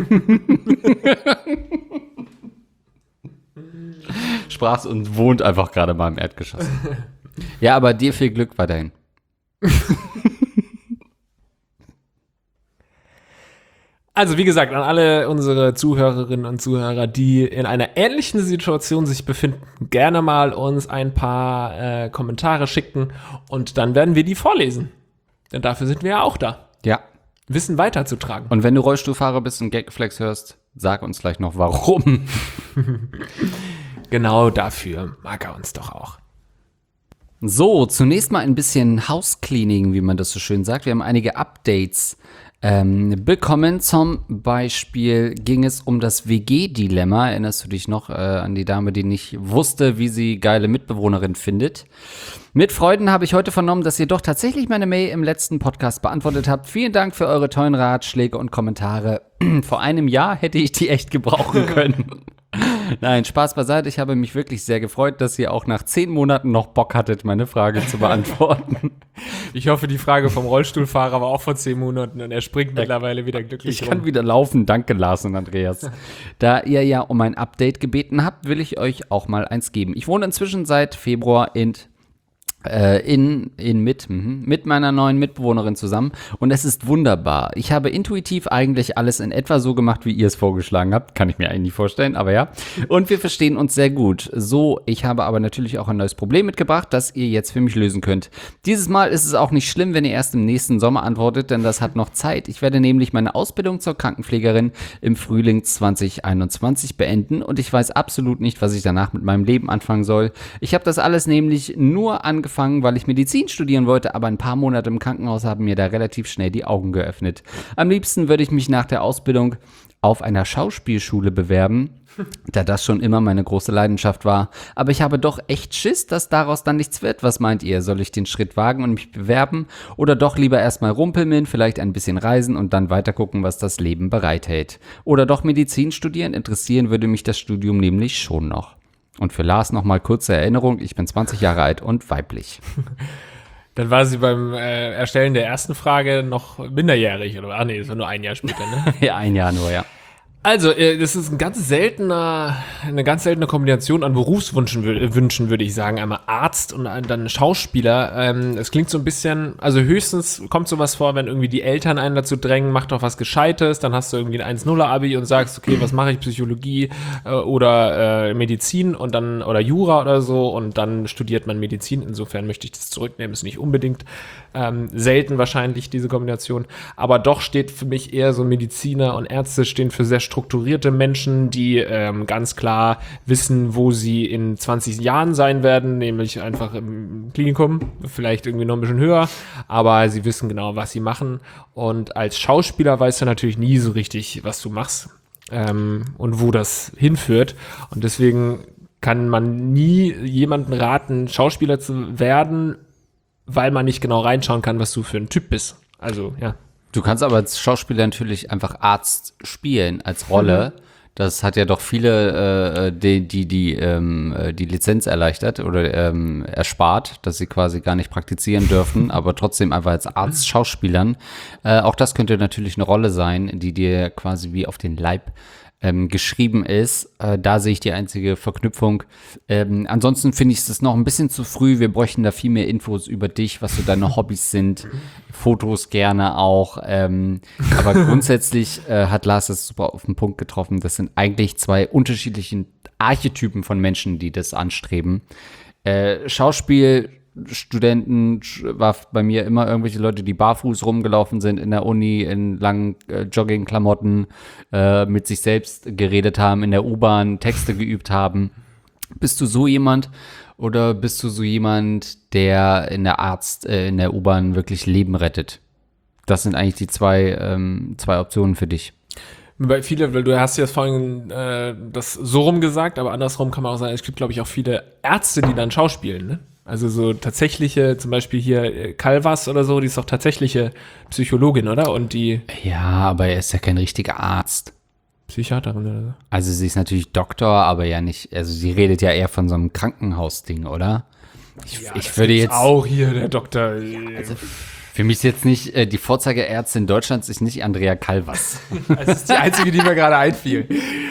Sprach's und wohnt einfach gerade mal im Erdgeschoss. Ja, aber dir viel Glück weiterhin. Also wie gesagt, an alle unsere Zuhörerinnen und Zuhörer, die in einer ähnlichen Situation sich befinden, gerne mal uns ein paar Kommentare schicken und dann werden wir die vorlesen. Denn dafür sind wir ja auch da. Ja. Wissen weiterzutragen. Und wenn du Rollstuhlfahrer bist und Gaggeflex hörst, sag uns gleich noch warum. Genau dafür mag er uns doch auch. So, zunächst mal ein bisschen Housecleaning, wie man das so schön sagt. Wir haben einige Updates bekommen. Zum Beispiel ging es um das WG-Dilemma. Erinnerst du dich noch an die Dame, die nicht wusste, wie sie geile Mitbewohnerin findet? Mit Freuden habe ich heute vernommen, dass ihr doch tatsächlich meine Mail im letzten Podcast beantwortet habt. Vielen Dank für eure tollen Ratschläge und Kommentare. Vor einem Jahr hätte ich die echt gebrauchen können. Nein, Spaß beiseite. Ich habe mich wirklich sehr gefreut, dass ihr auch nach 10 Monaten noch Bock hattet, meine Frage zu beantworten. Ich hoffe, die Frage vom Rollstuhlfahrer war auch vor 10 Monaten und er springt mittlerweile wieder glücklich Ich kann wieder laufen. Danke, Lars und Andreas. Da ihr ja um ein Update gebeten habt, will ich euch auch mal eins geben. Ich wohne inzwischen seit Februar mit meiner neuen Mitbewohnerin zusammen und es ist wunderbar. Ich habe intuitiv eigentlich alles in etwa so gemacht, wie ihr es vorgeschlagen habt. Kann ich mir eigentlich nicht vorstellen, aber ja. Und wir verstehen uns sehr gut. So, ich habe aber natürlich auch ein neues Problem mitgebracht, das ihr jetzt für mich lösen könnt. Dieses Mal ist es auch nicht schlimm, wenn ihr erst im nächsten Sommer antwortet, denn das hat noch Zeit. Ich werde nämlich meine Ausbildung zur Krankenpflegerin im Frühling 2021 beenden und ich weiß absolut nicht, was ich danach mit meinem Leben anfangen soll. Ich habe das alles nämlich nur angefangen, weil ich Medizin studieren wollte, aber ein paar Monate im Krankenhaus haben mir da relativ schnell die Augen geöffnet. Am liebsten würde ich mich nach der Ausbildung auf einer Schauspielschule bewerben, da das schon immer meine große Leidenschaft war. Aber ich habe doch echt Schiss, dass daraus dann nichts wird. Was meint ihr? Soll ich den Schritt wagen und mich bewerben? Oder doch lieber erstmal rumpeln, vielleicht ein bisschen reisen und dann weitergucken, was das Leben bereithält? Oder doch Medizin studieren? Interessieren würde mich das Studium nämlich schon noch. Und für Lars nochmal kurze Erinnerung, ich bin 20 Jahre alt und weiblich. Dann war sie beim Erstellen der ersten Frage noch minderjährig, oder? Ah nee, das war nur ein Jahr später, ne? Ja, ein Jahr nur, ja. Also, das ist eine ganz seltene Kombination an Berufswünschen, würde ich sagen. Einmal Arzt und dann Schauspieler. Es klingt so ein bisschen, also höchstens kommt sowas vor, wenn irgendwie die Eltern einen dazu drängen, mach doch was Gescheites, dann hast du irgendwie ein 1-0er-Abi und sagst, okay, was mache ich, Psychologie oder Medizin und dann, oder Jura oder so, und dann studiert man Medizin. Insofern möchte ich das zurücknehmen, ist nicht unbedingt selten wahrscheinlich, diese Kombination. Aber doch steht für mich eher so Mediziner und Ärzte stehen für sehr strukturierte Menschen, die ganz klar wissen, wo sie in 20 Jahren sein werden, nämlich einfach im Klinikum, vielleicht irgendwie noch ein bisschen höher, aber sie wissen genau, was sie machen. Und als Schauspieler weißt du natürlich nie so richtig, was du machst und wo das hinführt. Und deswegen kann man nie jemanden raten, Schauspieler zu werden, weil man nicht genau reinschauen kann, was du für ein Typ bist. Also, ja. Du kannst aber als Schauspieler natürlich einfach Arzt spielen als Rolle. Das hat ja doch viele die Lizenz erleichtert oder erspart, dass sie quasi gar nicht praktizieren dürfen, aber trotzdem einfach als Arzt Schauspielern. Auch das könnte natürlich eine Rolle sein, die dir quasi wie auf den Leib geschrieben ist. Da sehe ich die einzige Verknüpfung. Ansonsten finde ich es noch ein bisschen zu früh. Wir bräuchten da viel mehr Infos über dich, was so deine Hobbys sind. Fotos gerne auch. Aber grundsätzlich hat Lars das super auf den Punkt getroffen. Das sind eigentlich zwei unterschiedliche Archetypen von Menschen, die das anstreben. Schauspielstudenten war bei mir immer irgendwelche Leute, die barfuß rumgelaufen sind in der Uni, in langen Joggingklamotten, mit sich selbst geredet haben, in der U-Bahn Texte geübt haben. Bist du so jemand oder bist du so jemand, der in der U-Bahn wirklich Leben rettet? Das sind eigentlich die zwei Optionen für dich. Weil du hast jetzt vorhin das so rum gesagt, aber andersrum kann man auch sagen, es gibt, glaube ich, auch viele Ärzte, die dann schauspielen, ne? Also so tatsächliche, zum Beispiel hier Calvas oder so, die ist doch tatsächliche Psychologin, oder? Und die Ja, aber er ist ja kein richtiger Arzt. Psychiaterin oder so. Also sie ist natürlich Doktor, aber ja nicht, also sie redet ja eher von so einem Krankenhausding, oder? Ich würde jetzt auch hier der Doktor. Also für mich ist jetzt nicht, die Vorzeigeärztin Deutschlands ist nicht Andrea Calvas. Das ist die einzige, die mir gerade einfiel.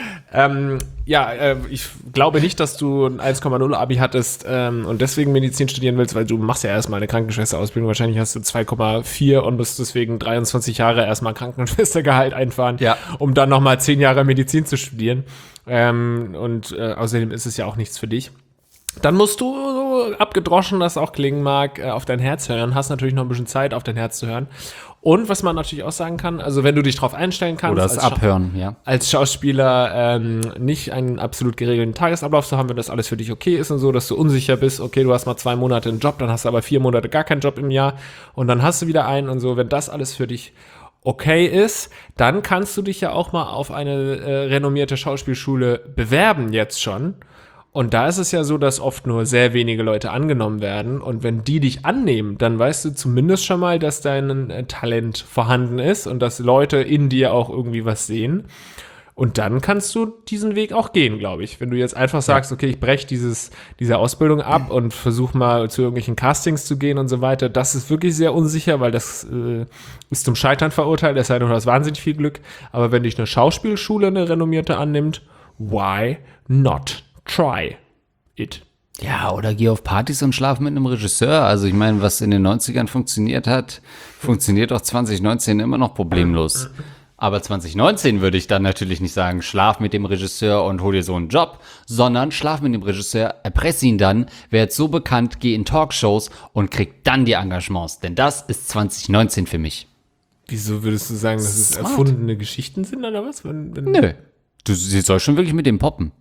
Ich glaube nicht, dass du ein 1,0 Abi hattest und deswegen Medizin studieren willst, weil du machst ja erstmal eine Krankenschwesterausbildung. Wahrscheinlich hast du 2,4 und musst deswegen 23 Jahre erstmal Krankenschwestergehalt einfahren, um dann nochmal 10 Jahre Medizin zu studieren. Außerdem ist es ja auch nichts für dich. Dann musst du, so abgedroschen das auch klingen mag, auf dein Herz hören. Hast natürlich noch ein bisschen Zeit, auf dein Herz zu hören. Und was man natürlich auch sagen kann, also wenn du dich drauf einstellen kannst, oder das Abhören, ja. Als Schauspieler nicht einen absolut geregelten Tagesablauf zu haben, wenn das alles für dich okay ist und so, dass du unsicher bist, okay, du hast mal 2 Monate einen Job, dann hast du aber 4 Monate gar keinen Job im Jahr und dann hast du wieder einen und so, wenn das alles für dich okay ist, dann kannst du dich ja auch mal auf eine renommierte Schauspielschule bewerben jetzt schon. Und da ist es ja so, dass oft nur sehr wenige Leute angenommen werden. Und wenn die dich annehmen, dann weißt du zumindest schon mal, dass dein Talent vorhanden ist und dass Leute in dir auch irgendwie was sehen. Und dann kannst du diesen Weg auch gehen, glaube ich. Wenn du jetzt einfach sagst, okay, ich breche diese Ausbildung ab und versuche mal zu irgendwelchen Castings zu gehen und so weiter, das ist wirklich sehr unsicher, weil das ist zum Scheitern verurteilt, es sei denn, du hast wahnsinnig viel Glück. Aber wenn dich eine Schauspielschule, eine renommierte annimmt, why not? Try it. Ja, oder geh auf Partys und schlaf mit einem Regisseur. Also ich meine, was in den 90ern funktioniert hat, funktioniert auch 2019 immer noch problemlos. Aber 2019 würde ich dann natürlich nicht sagen, schlaf mit dem Regisseur und hol dir so einen Job, sondern schlaf mit dem Regisseur, erpresse ihn dann, werd so bekannt, geh in Talkshows und krieg dann die Engagements. Denn das ist 2019 für mich. Wieso würdest du sagen, dass es erfundene Geschichten sind oder was? Nö. Sie soll schon wirklich mit dem poppen.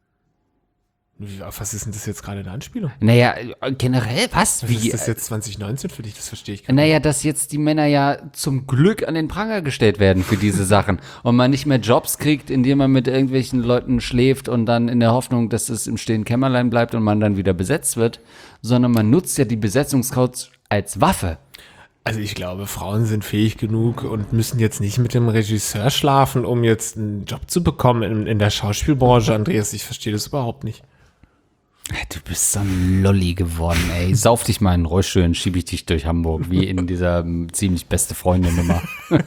Auf was ist denn das jetzt gerade eine Anspielung? Naja, generell, was? Wie ist das jetzt 2019 für dich? Das verstehe ich gar nicht. Naja, dass jetzt die Männer ja zum Glück an den Pranger gestellt werden für diese Sachen und man nicht mehr Jobs kriegt, indem man mit irgendwelchen Leuten schläft und dann in der Hoffnung, dass es im stillen Kämmerlein bleibt und man dann wieder besetzt wird, sondern man nutzt ja die Besetzungscodes als Waffe. Also ich glaube, Frauen sind fähig genug und müssen jetzt nicht mit dem Regisseur schlafen, um jetzt einen Job zu bekommen in der Schauspielbranche. Andreas, ich verstehe das überhaupt nicht. Du bist so ein Lolli geworden, ey. Sauf dich mal in den Rollstuhl und schieb ich dich durch Hamburg, wie in dieser ziemlich beste Freundin-Nummer.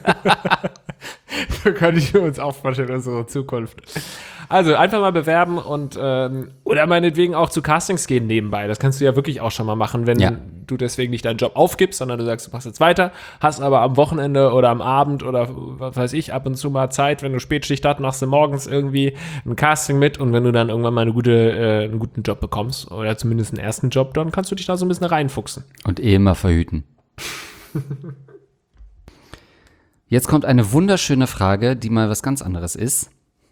So kann ich mir uns auch vorstellen, unsere Zukunft. Also einfach mal bewerben und oder meinetwegen auch zu Castings gehen nebenbei. Das kannst du ja wirklich auch schon mal machen, wenn du deswegen nicht deinen Job aufgibst, sondern du sagst, du machst jetzt weiter, hast aber am Wochenende oder am Abend oder was weiß ich, ab und zu mal Zeit, wenn du Spätschicht hast, machst du morgens irgendwie ein Casting mit und wenn du dann irgendwann mal einen guten Job bekommst oder zumindest einen ersten Job, dann kannst du dich da so ein bisschen reinfuchsen. Und immer verhüten. Jetzt kommt eine wunderschöne Frage, die mal was ganz anderes ist.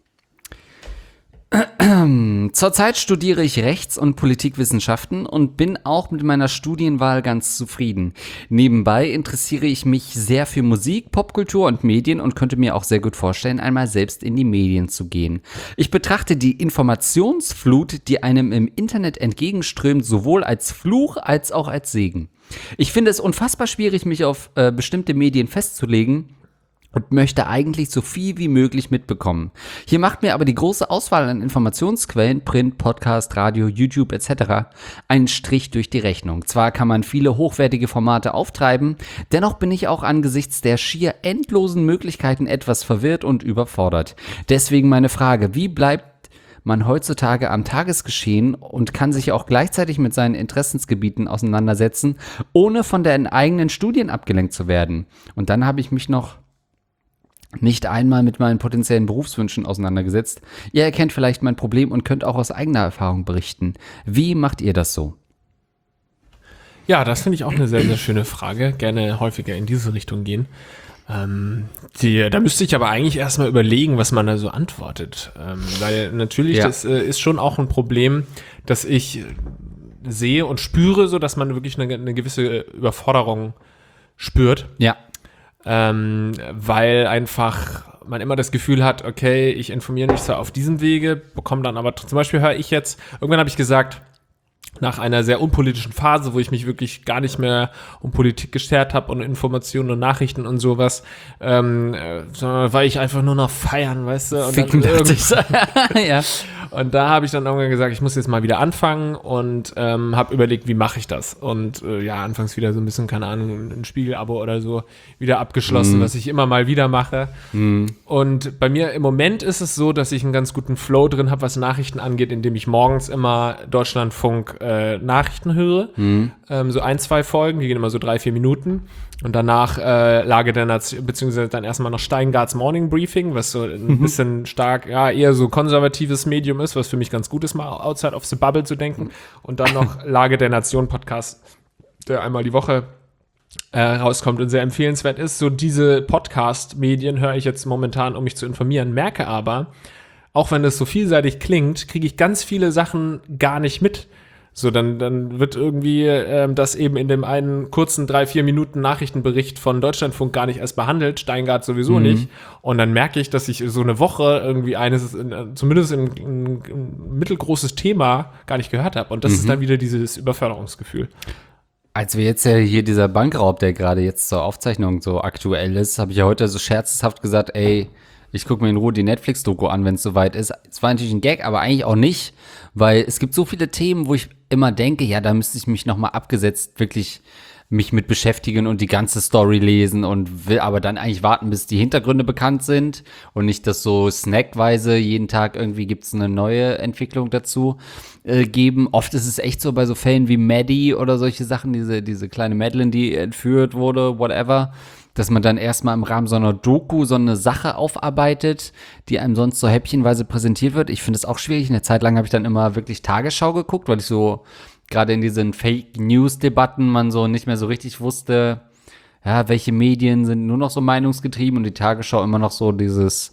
Zurzeit studiere ich Rechts- und Politikwissenschaften und bin auch mit meiner Studienwahl ganz zufrieden. Nebenbei interessiere ich mich sehr für Musik, Popkultur und Medien und könnte mir auch sehr gut vorstellen, einmal selbst in die Medien zu gehen. Ich betrachte die Informationsflut, die einem im Internet entgegenströmt, sowohl als Fluch als auch als Segen. Ich finde es unfassbar schwierig, mich auf bestimmte Medien festzulegen und möchte eigentlich so viel wie möglich mitbekommen. Hier macht mir aber die große Auswahl an Informationsquellen, Print, Podcast, Radio, YouTube etc. einen Strich durch die Rechnung. Zwar kann man viele hochwertige Formate auftreiben, dennoch bin ich auch angesichts der schier endlosen Möglichkeiten etwas verwirrt und überfordert. Deswegen meine Frage, wie bleibt man heutzutage am Tagesgeschehen und kann sich auch gleichzeitig mit seinen Interessensgebieten auseinandersetzen, ohne von den eigenen Studien abgelenkt zu werden? Und dann habe ich mich noch nicht einmal mit meinen potenziellen Berufswünschen auseinandergesetzt. Ihr erkennt vielleicht mein Problem und könnt auch aus eigener Erfahrung berichten. Wie macht ihr das so? Ja, das finde ich auch eine sehr, sehr schöne Frage. Gerne häufiger in diese Richtung gehen. Da müsste ich aber eigentlich erstmal überlegen, was man da so antwortet. Weil natürlich, das ist schon auch ein Problem, dass ich sehe und spüre, so dass man wirklich eine gewisse Überforderung spürt. Ja. Weil einfach man immer das Gefühl hat, okay, ich informiere mich zwar auf diesem Wege, bekomme dann aber, zum Beispiel höre ich jetzt, irgendwann habe ich gesagt, nach einer sehr unpolitischen Phase, wo ich mich wirklich gar nicht mehr um Politik geschert habe und Informationen und Nachrichten und sowas, sondern war ich einfach nur noch feiern, weißt du? Und Ficken, dachte ich. Ja. Und da habe ich dann irgendwann gesagt, ich muss jetzt mal wieder anfangen und habe überlegt, wie mache ich das? Und anfangs wieder so ein bisschen, keine Ahnung, ein Spiegel-Abo oder so wieder abgeschlossen, was ich immer mal wieder mache. Und bei mir im Moment ist es so, dass ich einen ganz guten Flow drin habe, was Nachrichten angeht, indem ich morgens immer Deutschlandfunk Nachrichten höre. So 1-2 Folgen, die gehen immer so 3-4 Minuten. Und danach Lage der Nation, beziehungsweise dann erstmal noch Steingarts Morning Briefing, was so ein bisschen stark, eher so konservatives Medium ist, was für mich ganz gut ist, mal outside of the bubble zu denken. Und dann noch Lage der Nation Podcast, der einmal die Woche rauskommt und sehr empfehlenswert ist. So diese Podcast-Medien höre ich jetzt momentan, um mich zu informieren, merke aber, auch wenn das so vielseitig klingt, kriege ich ganz viele Sachen gar nicht mit. So, dann wird irgendwie das eben in dem einen kurzen 3-4 Minuten Nachrichtenbericht von Deutschlandfunk gar nicht erst behandelt, Steingart sowieso nicht. Und dann merke ich, dass ich so eine Woche irgendwie zumindest ein mittelgroßes Thema gar nicht gehört habe. Und das ist dann wieder dieses Überförderungsgefühl. Als wir jetzt ja hier dieser Bankraub, der gerade jetzt zur Aufzeichnung so aktuell ist, habe ich ja heute so scherzhaft gesagt, ey, ich gucke mir in Ruhe die Netflix-Doku an, wenn es soweit ist. Es war natürlich ein Gag, aber eigentlich auch nicht, weil es gibt so viele Themen, wo ich immer denke, ja, da müsste ich mich nochmal abgesetzt wirklich mich mit beschäftigen und die ganze Story lesen und will aber dann eigentlich warten, bis die Hintergründe bekannt sind und nicht, dass so snackweise jeden Tag irgendwie gibt's eine neue Entwicklung dazu geben. Oft ist es echt so bei so Fällen wie Maddie oder solche Sachen, diese kleine Madeline, die entführt wurde, whatever, dass man dann erstmal im Rahmen so einer Doku so eine Sache aufarbeitet, die einem sonst so häppchenweise präsentiert wird. Ich finde es auch schwierig. Eine Zeit lang habe ich dann immer wirklich Tagesschau geguckt, weil ich so gerade in diesen Fake-News-Debatten man so nicht mehr so richtig wusste, ja, welche Medien sind nur noch so meinungsgetrieben und die Tagesschau immer noch so dieses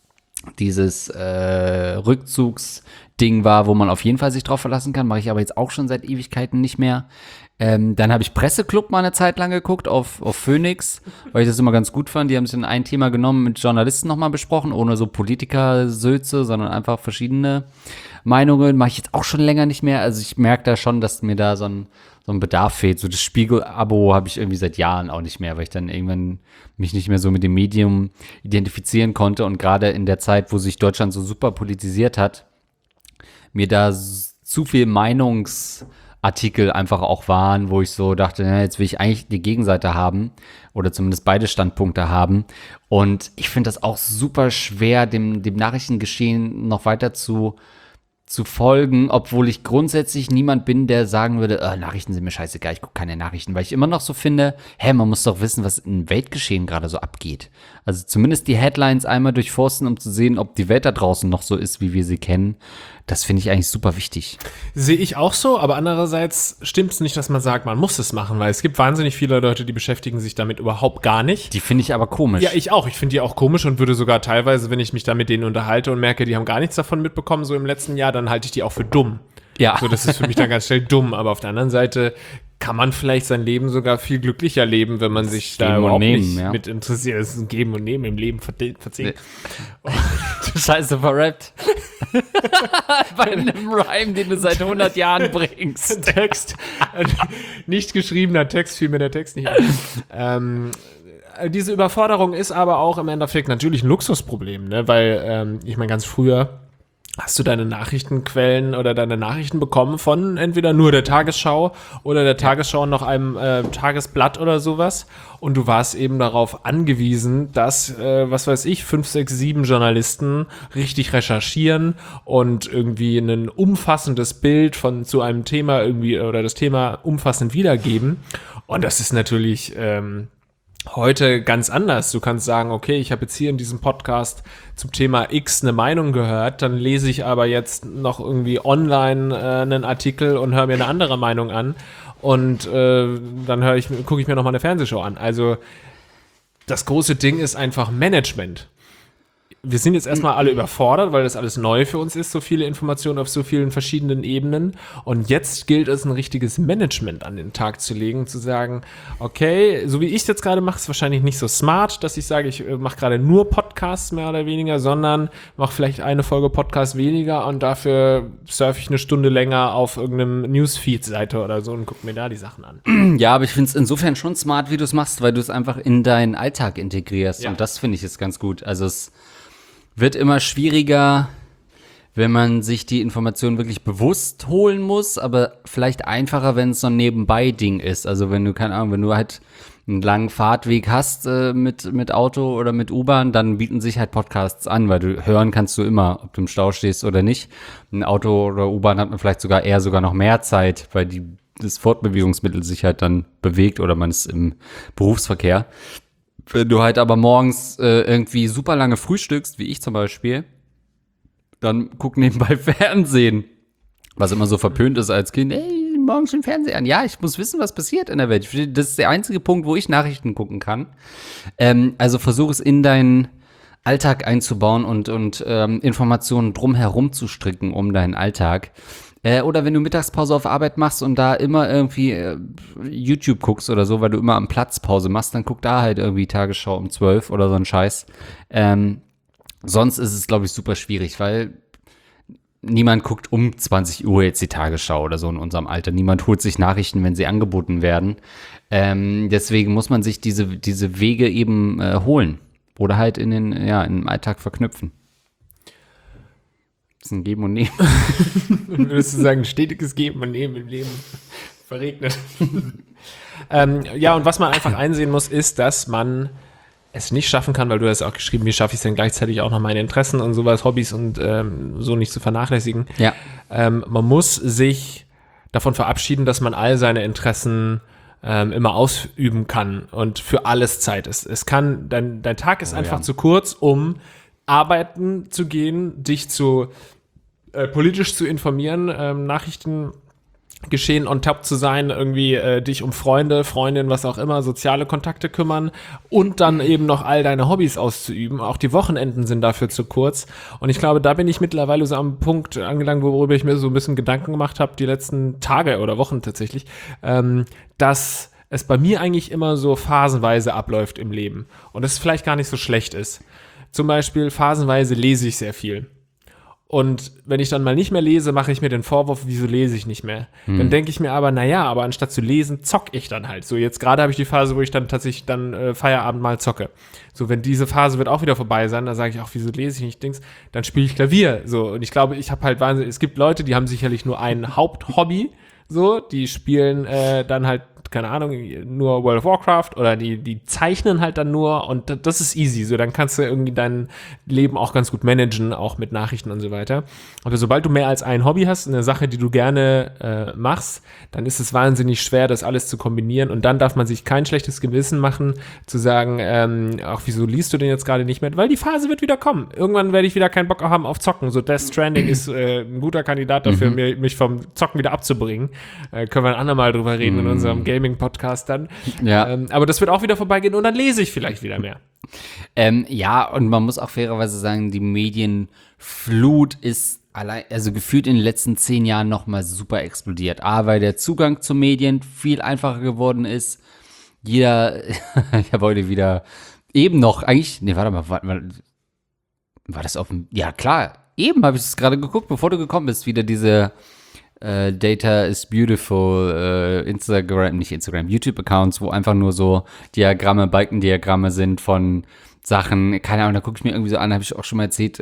Rückzugsding war, wo man auf jeden Fall sich drauf verlassen kann. Mache ich aber jetzt auch schon seit Ewigkeiten nicht mehr. Dann habe ich Presseclub mal eine Zeit lang geguckt auf Phoenix, weil ich das immer ganz gut fand. Die haben sich dann ein Thema genommen, mit Journalisten nochmal besprochen, ohne so Politiker-Sülze, sondern einfach verschiedene Meinungen. Mache ich jetzt auch schon länger nicht mehr. Also ich merke da schon, dass mir da so ein Bedarf fehlt. So das Spiegel-Abo habe ich irgendwie seit Jahren auch nicht mehr, weil ich dann irgendwann mich nicht mehr so mit dem Medium identifizieren konnte. Und gerade in der Zeit, wo sich Deutschland so super politisiert hat, mir da zu viel Meinungsartikel einfach auch waren, wo ich so dachte, na, jetzt will ich eigentlich die Gegenseite haben oder zumindest beide Standpunkte haben. Und ich finde das auch super schwer, dem Nachrichtengeschehen noch weiter zu folgen, obwohl ich grundsätzlich niemand bin, der sagen würde, Nachrichten sind mir scheißegal, ich gucke keine Nachrichten, weil ich immer noch so finde, man muss doch wissen, was im Weltgeschehen gerade so abgeht. Also zumindest die Headlines einmal durchforsten, um zu sehen, ob die Welt da draußen noch so ist, wie wir sie kennen. Das finde ich eigentlich super wichtig. Sehe ich auch so, aber andererseits stimmt es nicht, dass man sagt, man muss es machen, weil es gibt wahnsinnig viele Leute, die beschäftigen sich damit überhaupt gar nicht. Die finde ich aber komisch. Ja, ich auch. Ich finde die auch komisch und würde sogar teilweise, wenn ich mich da mit denen unterhalte und merke, die haben gar nichts davon mitbekommen, so im letzten Jahr, dann halte ich die auch für dumm. Ja. So, das ist für mich dann ganz schnell dumm, aber auf der anderen Seite kann man vielleicht sein Leben sogar viel glücklicher leben, wenn man sich da überhaupt nicht mit interessiert. Das ist ein Geben und Nehmen im Leben verzinkt. Scheiße, verrappt. Bei einem Rhyme, den du seit 100 Jahren bringst. Text. Nicht geschriebener Text, fiel mir der Text nicht ein. diese Überforderung ist aber auch im Endeffekt natürlich ein Luxusproblem, ne? Weil ich meine, ganz früher hast du deine Nachrichtenquellen oder deine Nachrichten bekommen von entweder nur der Tagesschau oder der Tagesschau noch einem Tagesblatt oder sowas. Und du warst eben darauf angewiesen, dass, was weiß ich, 5, 6, 7 Journalisten richtig recherchieren und irgendwie ein umfassendes Bild zu einem Thema irgendwie oder das Thema umfassend wiedergeben. Und das ist natürlich heute ganz anders. Du kannst sagen, okay, ich habe jetzt hier in diesem Podcast zum Thema X eine Meinung gehört, dann lese ich aber jetzt noch irgendwie online einen Artikel und höre mir eine andere Meinung an und dann gucke ich mir nochmal eine Fernsehshow an. Also das große Ding ist einfach Management. Wir sind jetzt erstmal alle überfordert, weil das alles neu für uns ist, so viele Informationen auf so vielen verschiedenen Ebenen. Und jetzt gilt es, ein richtiges Management an den Tag zu legen, zu sagen, okay, so wie ich es jetzt gerade mache, ist wahrscheinlich nicht so smart, dass ich sage, ich mache gerade nur Podcasts mehr oder weniger, sondern mache vielleicht eine Folge Podcast weniger und dafür surfe ich eine Stunde länger auf irgendeinem Newsfeed-Seite oder so und gucke mir da die Sachen an. Ja, aber ich finde es insofern schon smart, wie du es machst, weil du es einfach in deinen Alltag integrierst. Ja. Und das finde ich ist ganz gut. Also es wird immer schwieriger, wenn man sich die Informationen wirklich bewusst holen muss, aber vielleicht einfacher, wenn es so ein Nebenbei-Ding ist. Also wenn du, keine Ahnung, wenn du halt einen langen Fahrtweg hast mit Auto oder mit U-Bahn, dann bieten sich halt Podcasts an, weil du hören kannst du immer, ob du im Stau stehst oder nicht. Ein Auto oder U-Bahn hat man vielleicht sogar noch mehr Zeit, weil das Fortbewegungsmittel sich halt dann bewegt oder man ist im Berufsverkehr. Wenn du halt aber morgens irgendwie super lange frühstückst, wie ich zum Beispiel, dann guck nebenbei Fernsehen. Was immer so verpönt ist als Kind. Ey, morgens schon Fernseher an. Ja, ich muss wissen, was passiert in der Welt. Das ist der einzige Punkt, wo ich Nachrichten gucken kann. Also versuch es in deinen Alltag einzubauen und Informationen drumherum zu stricken um deinen Alltag. Oder wenn du Mittagspause auf Arbeit machst und da immer irgendwie YouTube guckst oder so, weil du immer am Platz Pause machst, dann guck da halt irgendwie Tagesschau um 12 oder so ein Scheiß. Sonst ist es, glaube ich, super schwierig, weil niemand guckt um 20 Uhr jetzt die Tagesschau oder so in unserem Alter. Niemand holt sich Nachrichten, wenn sie angeboten werden. Deswegen muss man sich diese Wege eben holen oder halt im Alltag verknüpfen. Das ist ein Geben und Nehmen. Würdest du sagen, stetiges Geben und Nehmen im Leben verregnet. Ja, und was man einfach einsehen muss, ist, dass man es nicht schaffen kann, weil du hast auch geschrieben, wie schaffe ich es denn gleichzeitig auch noch meine Interessen und sowas, Hobbys und so nicht zu vernachlässigen. Ja. Man muss sich davon verabschieden, dass man all seine Interessen immer ausüben kann und für alles Zeit ist. Dein Tag ist einfach zu kurz, um arbeiten zu gehen, dich politisch zu informieren, Nachrichten geschehen on top zu sein, irgendwie dich um Freunde, Freundinnen, was auch immer, soziale Kontakte kümmern und dann eben noch all deine Hobbys auszuüben. Auch die Wochenenden sind dafür zu kurz. Und ich glaube, da bin ich mittlerweile so am Punkt angelangt, worüber ich mir so ein bisschen Gedanken gemacht habe, die letzten Tage oder Wochen tatsächlich, dass es bei mir eigentlich immer so phasenweise abläuft im Leben. Und es vielleicht gar nicht so schlecht ist. Zum Beispiel phasenweise lese ich sehr viel. Und wenn ich dann mal nicht mehr lese, mache ich mir den Vorwurf, wieso lese ich nicht mehr? Dann denke ich mir aber, aber anstatt zu lesen, zock ich dann halt. So, jetzt gerade habe ich die Phase, wo ich dann tatsächlich Feierabend mal zocke. So, wenn diese Phase wird auch wieder vorbei sein, dann sage ich auch, wieso lese ich nicht Dings? Dann spiele ich Klavier. So, und ich glaube, ich habe halt wahnsinnig, es gibt Leute, die haben sicherlich nur ein Haupthobby, so, die spielen dann halt, keine Ahnung, nur World of Warcraft oder die zeichnen halt dann nur und das ist easy, so dann kannst du irgendwie dein Leben auch ganz gut managen, auch mit Nachrichten und so weiter. Aber sobald du mehr als ein Hobby hast, eine Sache, die du gerne machst, dann ist es wahnsinnig schwer, das alles zu kombinieren und dann darf man sich kein schlechtes Gewissen machen, zu sagen, ach, wieso liest du denn jetzt gerade nicht mehr? Weil die Phase wird wieder kommen. Irgendwann werde ich wieder keinen Bock haben auf Zocken. So Death Stranding ist ein guter Kandidat dafür, mich vom Zocken wieder abzubringen. Können wir ein andermal drüber reden in unserem Gaming-Podcast dann. Ja. Aber das wird auch wieder vorbeigehen und dann lese ich vielleicht wieder mehr. Ja, und man muss auch fairerweise sagen, die Medienflut ist also gefühlt in den letzten 10 Jahren nochmal super explodiert. Weil der Zugang zu Medien viel einfacher geworden ist. Ich habe heute wieder eben noch, war das auf dem, ja klar, eben habe ich es gerade geguckt, bevor du gekommen bist, wieder diese Data is Beautiful, YouTube-Accounts, wo einfach nur so Balkendiagramme sind von Sachen, keine Ahnung, da gucke ich mir irgendwie so an, habe ich auch schon mal erzählt,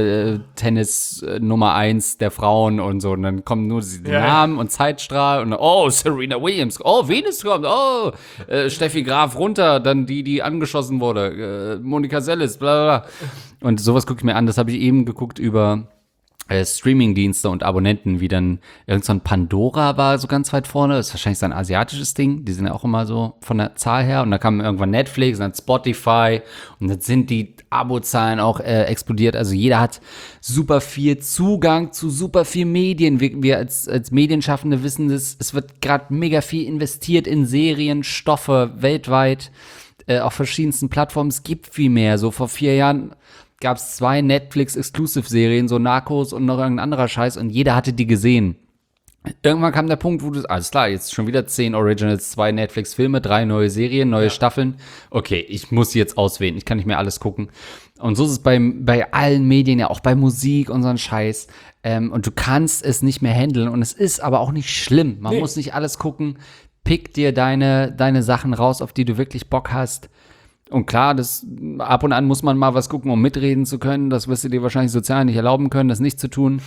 Tennis Nummer 1 der Frauen und so, und dann kommen nur die Namen und Zeitstrahl und Serena Williams, Venus kommt, Steffi Graf runter, dann die angeschossen wurde, Monika Seles, bla bla bla. Und sowas gucke ich mir an, das habe ich eben geguckt über Streaming-Dienste und Abonnenten, wie dann irgend so ein Pandora war so ganz weit vorne, das ist wahrscheinlich so ein asiatisches Ding, die sind ja auch immer so von der Zahl her, und da kam irgendwann Netflix und dann Spotify und jetzt sind die Abozahlen auch explodiert, also jeder hat super viel Zugang zu super viel Medien, wir als Medienschaffende wissen das, es wird gerade mega viel investiert in Serien, Stoffe weltweit, auf verschiedensten Plattformen, es gibt viel mehr, so vor 4 Jahren gab es 2 Netflix-Exclusive-Serien, so Narcos und noch irgendein anderer Scheiß, und jeder hatte die gesehen. Irgendwann kam der Punkt, wo du, alles klar, jetzt schon wieder 10 Originals, 2 Netflix-Filme, 3 neue Serien, neue Staffeln. Okay, ich muss jetzt auswählen, ich kann nicht mehr alles gucken. Und so ist es bei allen Medien, ja auch bei Musik und so ein Scheiß. Und du kannst es nicht mehr handeln, und es ist aber auch nicht schlimm. Man muss nicht alles gucken. Pick dir deine Sachen raus, auf die du wirklich Bock hast. Und klar, ab und an muss man mal was gucken, um mitreden zu können. Das wirst du dir wahrscheinlich sozial nicht erlauben können, das nicht zu tun.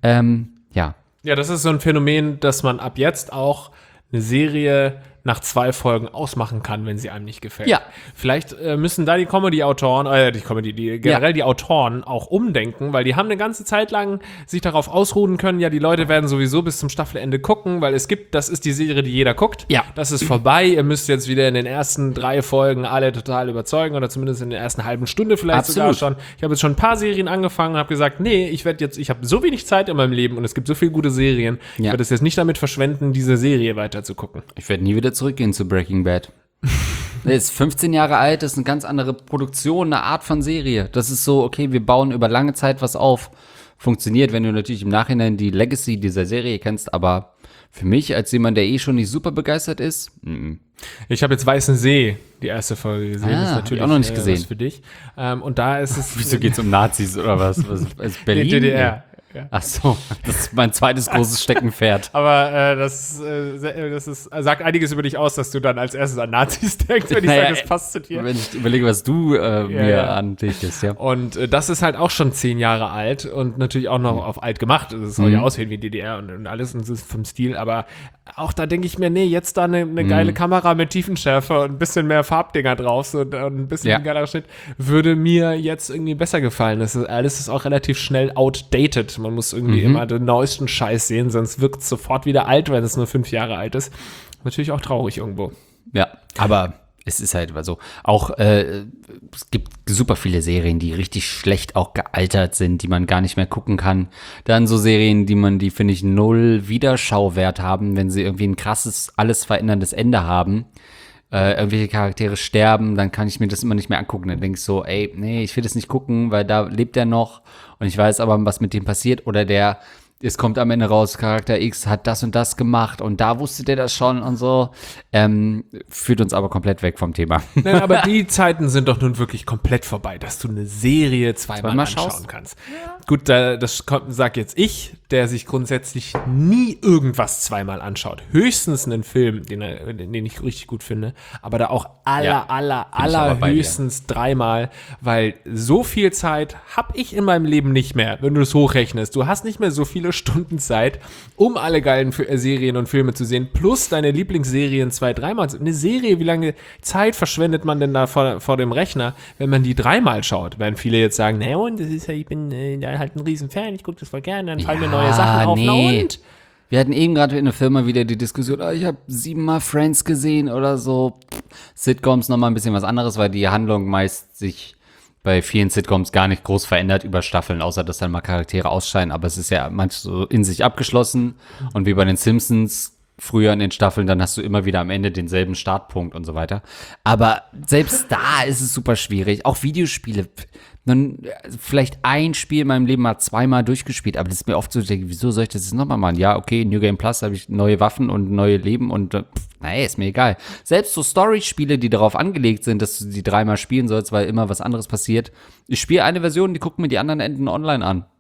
Ja. Ja, das ist so ein Phänomen, dass man ab jetzt auch eine Serie nach 2 Folgen ausmachen kann, wenn sie einem nicht gefällt. Ja. Vielleicht müssen da die Comedy-Autoren, die Autoren auch umdenken, weil die haben eine ganze Zeit lang sich darauf ausruhen können, ja, die Leute werden sowieso bis zum Staffelende gucken, weil das ist die Serie, die jeder guckt. Ja. Das ist vorbei, ihr müsst jetzt wieder in den ersten 3 Folgen alle total überzeugen oder zumindest in der ersten halben Stunde vielleicht sogar schon. Ich habe jetzt schon ein paar Serien angefangen und habe gesagt, nee, ich habe so wenig Zeit in meinem Leben und es gibt so viele gute Serien, ich werde es jetzt nicht damit verschwenden, diese Serie weiter zu gucken. Ich werde nie wieder zurückgehen zu Breaking Bad. Der ist 15 Jahre alt, das ist eine ganz andere Produktion, eine Art von Serie. Das ist so, okay, wir bauen über lange Zeit was auf. Funktioniert, wenn du natürlich im Nachhinein die Legacy dieser Serie kennst, aber für mich, als jemand, der schon nicht super begeistert ist, Ich habe jetzt Weißen See, die erste Folge gesehen. Das ist natürlich auch noch nicht gesehen. Was für dich. Und da ist es... Wieso geht's um Nazis oder was? Ist Berlin? Die DDR. Ja. Ach so, das ist mein zweites großes Steckenpferd. Aber das sagt einiges über dich aus, dass du dann als erstes an Nazis denkst, wenn ich sage, das passt zu dir. Wenn ich überlege, was du mir andichtest, ja. Und das ist halt auch schon 10 Jahre alt und natürlich auch noch auf alt gemacht. Es soll ja aussehen wie DDR und alles und es ist vom Stil, aber auch da denke ich mir, nee, jetzt da eine geile Kamera mit Tiefenschärfe und ein bisschen mehr Farbdinger drauf und ein bisschen geiler Schnitt, würde mir jetzt irgendwie besser gefallen. Alles ist auch relativ schnell outdated. Man muss irgendwie immer den neuesten Scheiß sehen, sonst wirkt es sofort wieder alt, wenn es nur 5 Jahre alt ist. Natürlich auch traurig irgendwo. Ja, aber es ist halt so. Auch es gibt super viele Serien, die richtig schlecht auch gealtert sind, die man gar nicht mehr gucken kann. Dann so Serien, die finde ich 0 Wiederschauwert haben, wenn sie irgendwie ein krasses, alles veränderndes Ende haben. Irgendwelche Charaktere sterben, dann kann ich mir das immer nicht mehr angucken. Dann denke ich so, ey, nee, ich will das nicht gucken, weil da lebt er noch und ich weiß aber, was mit dem passiert. Oder es kommt am Ende raus, Charakter X hat das und das gemacht und da wusste der das schon und so. Führt uns aber komplett weg vom Thema. Nein, aber die Zeiten sind doch nun wirklich komplett vorbei, dass du eine Serie zweimal anschauen kannst. Ja. Gut, das sag jetzt ich, der sich grundsätzlich nie irgendwas zweimal anschaut. Höchstens einen Film, den ich richtig gut finde, aber da auch allerhöchstens 3-mal, weil so viel Zeit habe ich in meinem Leben nicht mehr, wenn du es hochrechnest. Du hast nicht mehr so viele Stunden Zeit, um alle geilen Serien und Filme zu sehen, plus deine Lieblingsserien 2-3-mal. Eine Serie, wie lange Zeit verschwendet man denn da vor dem Rechner, wenn man die 3-mal schaut? Werden viele jetzt sagen, na und, das ist ja, ich bin da halt ein Riesenfan, ich gucke das voll gerne, dann fallen mir neue Sachen auf. Na und? Wir hatten eben gerade in der Firma wieder die Diskussion, ich habe 7-mal Friends gesehen oder so. Sitcoms nochmal ein bisschen was anderes, weil die Handlung meist sich bei vielen Sitcoms gar nicht groß verändert über Staffeln, außer dass dann mal Charaktere ausscheiden, aber es ist ja manchmal so in sich abgeschlossen und wie bei den Simpsons früher in den Staffeln, dann hast du immer wieder am Ende denselben Startpunkt und so weiter. Aber selbst da ist es super schwierig. Auch Videospiele, vielleicht ein Spiel in meinem Leben mal 2-mal durchgespielt, aber das ist mir oft so, wieso soll ich das jetzt nochmal machen? Ja, okay, New Game Plus habe ich neue Waffen und neue Leben und ist mir egal. Selbst so Story-Spiele, die darauf angelegt sind, dass du die 3-mal spielen sollst, weil immer was anderes passiert. Ich spiele eine Version, die gucken mir die anderen Enden online an.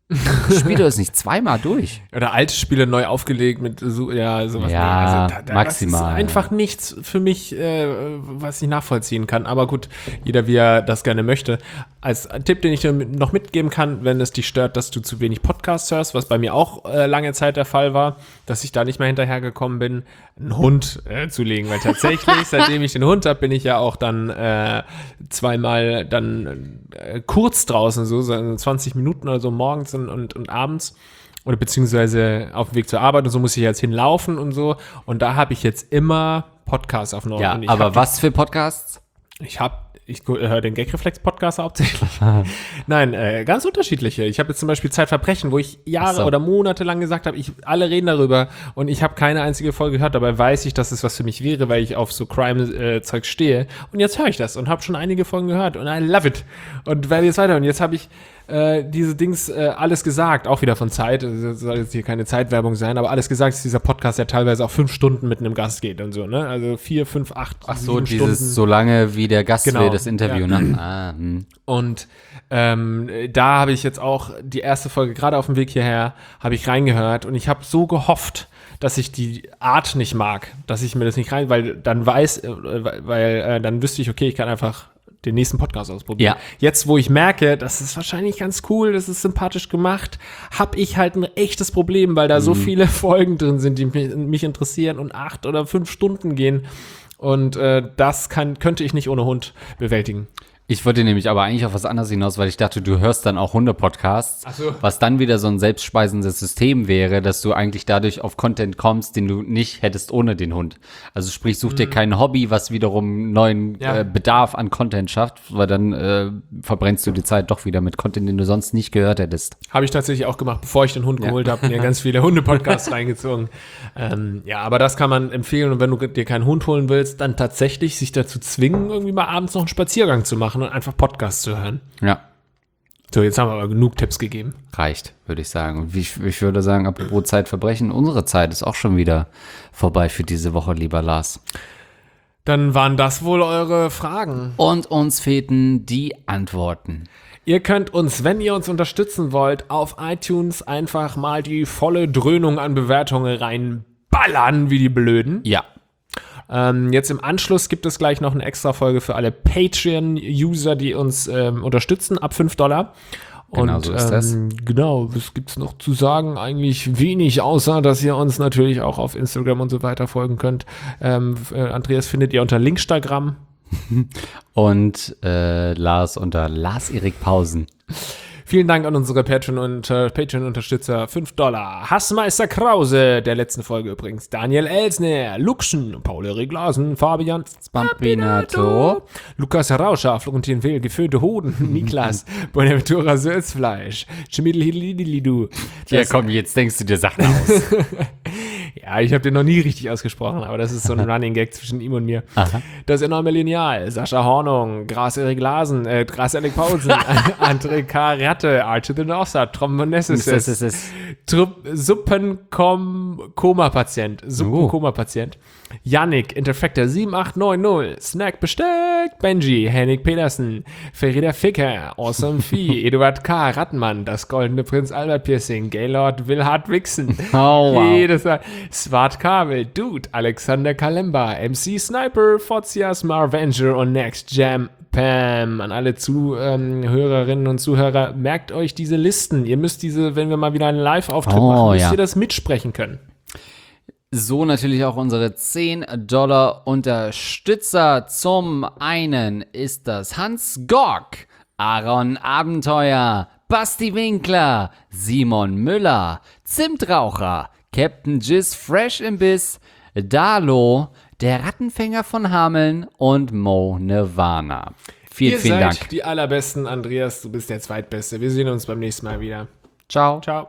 Spiele es nicht zweimal durch. Oder alte Spiele neu aufgelegt mit sowas. Ja, maximal. Das ist einfach nichts für mich, was ich nachvollziehen kann. Aber gut, jeder wie er das gerne möchte. Als Tipp, den ich dir noch mitgeben kann, wenn es dich stört, dass du zu wenig Podcasts hörst, was bei mir auch lange Zeit der Fall war, dass ich da nicht mehr hinterhergekommen bin, einen Hund zu legen. Weil tatsächlich, seitdem ich den Hund habe, bin ich ja auch dann zweimal dann kurz draußen, so 20 Minuten oder so morgens und abends oder beziehungsweise auf dem Weg zur Arbeit und so muss ich jetzt hinlaufen und so und da habe ich jetzt immer Podcasts auf Nord. Ja, aber was für Podcasts? Ich höre den Gagreflex-Podcast hauptsächlich. Nein, ganz unterschiedliche. Ich habe jetzt zum Beispiel Zeitverbrechen, wo ich Jahre oder Monate lang gesagt habe, alle reden darüber und ich habe keine einzige Folge gehört. Dabei weiß ich, dass es was für mich wäre, weil ich auf so Crime-Zeug stehe. Und jetzt höre ich das und habe schon einige Folgen gehört und I love it. Und werde jetzt weiter. Und jetzt habe ich diese Dings alles gesagt, auch wieder von Zeit. Das soll jetzt hier keine Zeitwerbung sein, aber alles gesagt ist dieser Podcast, der teilweise auch 5 Stunden mit einem Gast geht und so, ne? Also 4, 5, 8, Ach so, 7 dieses Stunden. so lange wie der Gast Genau, will, das Interview, ja. ne? Und da habe ich jetzt auch die erste Folge, gerade auf dem Weg hierher, habe ich reingehört und ich habe so gehofft, dass ich die Art nicht mag, dass ich mir das nicht weil dann dann wüsste ich, okay, ich kann einfach den nächsten Podcast ausprobieren. Ja. Jetzt, wo ich merke, das ist wahrscheinlich ganz cool, das ist sympathisch gemacht, habe ich halt ein echtes Problem, weil da so viele Folgen drin sind, die mich interessieren und 8 oder 5 Stunden gehen. Und das könnte ich nicht ohne Hund bewältigen. Ich wollte nämlich aber eigentlich auf was anderes hinaus, weil ich dachte, du hörst dann auch Hunde-Podcasts, Ach so. was dann wieder so ein selbstspeisendes System wäre, dass du eigentlich dadurch auf Content kommst, den du nicht hättest ohne den Hund. Also sprich, such dir kein Hobby, was wiederum neuen Bedarf an Content schafft, weil dann verbrennst du die Zeit doch wieder mit Content, den du sonst nicht gehört hättest. Habe ich tatsächlich auch gemacht, bevor ich den Hund geholt habe, mir ganz viele Hunde-Podcasts reingezogen. Aber das kann man empfehlen und wenn du dir keinen Hund holen willst, dann tatsächlich sich dazu zwingen, irgendwie mal abends noch einen Spaziergang zu machen und einfach Podcasts zu hören. Ja. So, jetzt haben wir aber genug Tipps gegeben. Reicht, würde ich sagen. Und ich würde sagen, apropos Zeitverbrechen, unsere Zeit ist auch schon wieder vorbei für diese Woche, lieber Lars. Dann waren das wohl eure Fragen. Und uns fehlten die Antworten. Ihr könnt uns, wenn ihr uns unterstützen wollt, auf iTunes einfach mal die volle Dröhnung an Bewertungen reinballern, wie die Blöden. Ja. Jetzt im Anschluss gibt es gleich noch eine extra Folge für alle Patreon-User, die uns unterstützen, ab $5. Genau, Und so ist das. genau, was gibt's noch zu sagen? Eigentlich wenig, außer dass ihr uns natürlich auch auf Instagram und so weiter folgen könnt. Andreas findet ihr unter Linkstagram. Und Lars unter Lars-Erik Pausen. Vielen Dank an unsere Patreon-Unterstützer. $5. Hassmeister Krause, der letzten Folge übrigens. Daniel Elsner, Luxen, Paul-Erik Glasen, Fabian Spampinato. Lukas Rauscher, Florentin Will, Geföhnte Hoden, Niklas, Bonaventura Sölzfleisch, Chemidlidu. Ja, komm, jetzt denkst du dir Sachen aus. Ja, ich habe den noch nie richtig ausgesprochen, aber das ist so ein Running Gag zwischen ihm und mir. Aha. Das enorme Lineal, Sascha Hornung, Gras-Erik Glasen, Gras-Erik Pausen, André K. Ratte, Archie the Norsa, Trombonessis, Suppenkoma-Patient, Yannick, Interfector 7890, Snack Besteck, Benji, Henning Petersen, Ferida Ficker, Awesome Vieh, Eduard K., Rattenmann, das goldene Prinz Albert Piercing, Gaylord Wilhard Wixen, Oh, wow. Swart Kabel, Dude, Alexander Kalemba, MC Sniper, Fozias, Marvenger und Next Jam Pam. An alle Zuhörerinnen und Zuhörer, merkt euch diese Listen. Ihr müsst wenn wir mal wieder einen Live-Auftritt machen, müsst ihr das mitsprechen können. So natürlich auch unsere $10 Unterstützer. Zum einen ist das Hans Gork, Aaron Abenteuer, Basti Winkler, Simon Müller, Zimtraucher, Captain Jizz Fresh Imbiss, Dalo, der Rattenfänger von Hameln und Mo Nirvana. Vielen Dank. Ihr seid die allerbesten, Andreas. Du bist der Zweitbeste. Wir sehen uns beim nächsten Mal wieder. Ciao. Ciao.